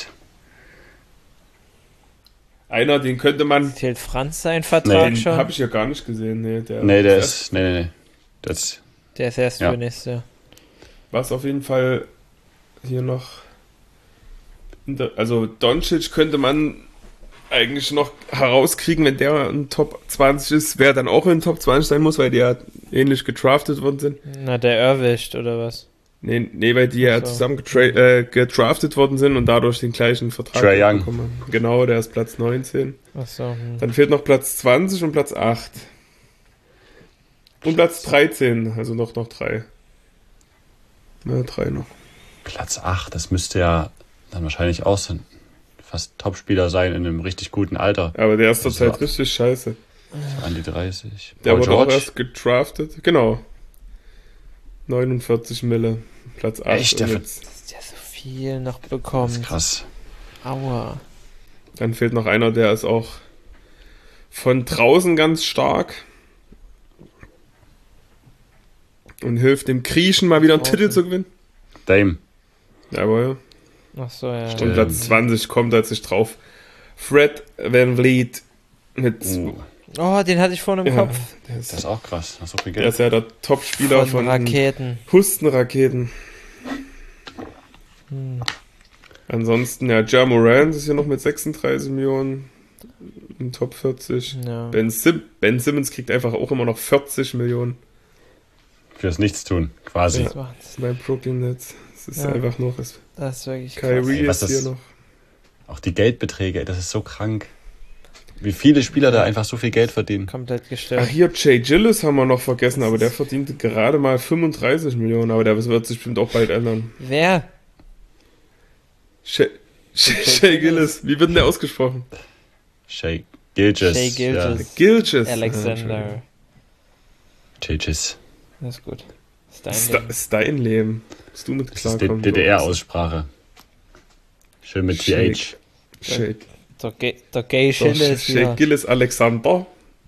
Einer, den könnte man. Zählt Franz seinen Vertrag Den schon? habe ich ja gar nicht gesehen. Nee, der, Nee, der das ist. Nee, nee, nee. Das, Der ist erst Ja. für nächstes Jahr. Was auf jeden Fall hier noch. in der- Also, Doncic könnte man eigentlich noch herauskriegen, wenn der in Top zwanzig ist, wer dann auch in Top zwanzig sein muss, weil die ja ähnlich gedraftet worden sind. Na, der erwischt, oder was? Nee, nee, weil die ja Ach so. zusammen getra- äh, gedraftet worden sind und dadurch den gleichen Vertrag Trae Young. bekommen haben. Genau, der ist Platz neunzehn. Achso. Hm. Dann fehlt noch Platz zwanzig und Platz acht. Und Platz dreizehn, also noch, noch drei. Ja, drei noch. Platz acht, das müsste ja dann wahrscheinlich auch so ein fast Topspieler sein in einem richtig guten Alter. Aber der ist Das zurzeit war- richtig scheiße. So an die dreißig. Der Paul wurde auch George? erst gedraftet. Genau. neunundvierzig Mille. Platz acht. Echt? Der Und ver- jetzt, Dass der so viel noch Das bekommt. ist krass. Aua. dann fehlt noch einer, der ist auch von draußen ganz stark. Und hilft dem Griechen mal wieder einen Draußen. Titel zu gewinnen. Dame. Jawohl. Achso, ja. Und Ähm. Platz zwanzig kommt er sich drauf. Fred Van Vliet mit. Uh, Oh, den hatte ich vorhin im ja, Kopf. der, das ist, ist auch krass. Hast so viel der Geld. ist ja der Top-Spieler Von von, Raketen. Hustenraketen. Hm. Ansonsten, ja, Ja Morant ist hier noch mit sechsunddreißig Millionen im Top vierzig. Ja. Ben, Sim Ben Simmons kriegt einfach auch immer noch vierzig Millionen Fürs Nichtstun, quasi. Das, macht's. bei Brooklyn Nets. Das ist Ja. einfach noch. Das Das ist wirklich krass. Kyrie Ey, was ist hier das- noch. Auch die Geldbeträge, ey, das ist so krank. Wie viele Spieler da einfach so viel Geld verdienen. Komplett Ach, gestört. hier Jay Gillis haben wir noch vergessen, aber der verdiente gerade mal fünfunddreißig Millionen, aber der wird sich bestimmt auch bald ändern. Wer? Shay, Shay, Shay Gillis, wie wird denn der ausgesprochen? Shay Gilgis. Shay Gilgeous. Gilgis. Alexander. Gilgis. Das ist gut. Das ist dein Ist, Leben. ist dein Leben. Bist du mit Das ist die klarkommen? D D R-Aussprache. Schön mit T H. Shay, Der, Ge der Gay Doch, Schille ist Shay hier. Gillis Alexander.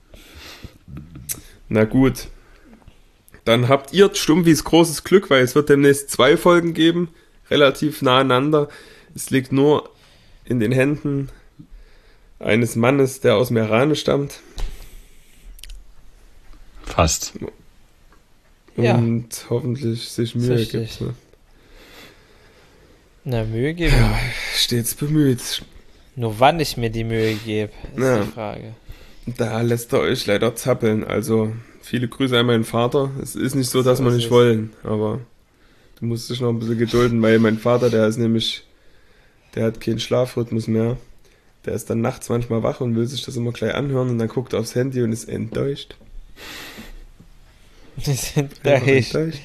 Na gut. Dann habt ihr Stumpfis großes Glück, weil es wird demnächst zwei Folgen geben, relativ nah aneinander. Es liegt nur in den Händen eines Mannes, der aus dem Iran stammt. Fast. Ja. Und hoffentlich sich Mühe Richtig. gibt. Ne? Na, Mühe geben. Ja, stets bemüht. Nur wann ich mir die Mühe gebe, ist Ja. die Frage. Da lässt er euch leider zappeln. Also, viele Grüße an meinen Vater. Es ist nicht so, dass So wir ist nicht es. wollen, aber du musst dich noch ein bisschen gedulden, weil mein Vater, der ist nämlich, der hat keinen Schlafrhythmus mehr. Der ist dann nachts manchmal wach und will sich das immer gleich anhören und dann guckt er aufs Handy und ist enttäuscht. Die sind da Einfach echt. enttäuscht.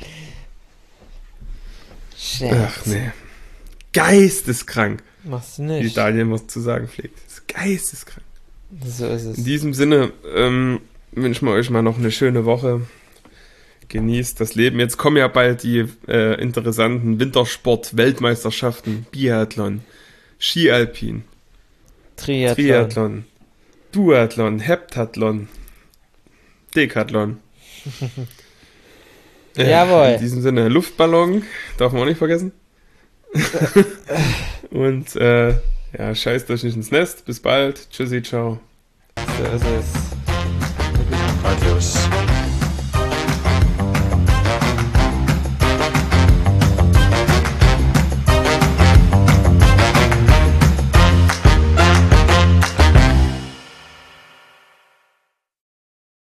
Shit. Ach nee. Geisteskrank, Machst du wie nicht. Daniel immer zu sagen pflegt. Das ist geisteskrank. So ist es. In diesem Sinne ähm, wünschen wir euch mal noch eine schöne Woche. Genießt das Leben. Jetzt kommen ja bald die äh, interessanten Wintersport-Weltmeisterschaften. Biathlon, Skialpin, Triathlon. Triathlon, Duathlon, Heptathlon, Dekathlon. Äh, Jawohl. In diesem Sinne, Luftballon, darf man auch nicht vergessen. Und äh, ja, scheißt euch nicht ins Nest. Bis bald. Tschüssi, ciao. So ist es.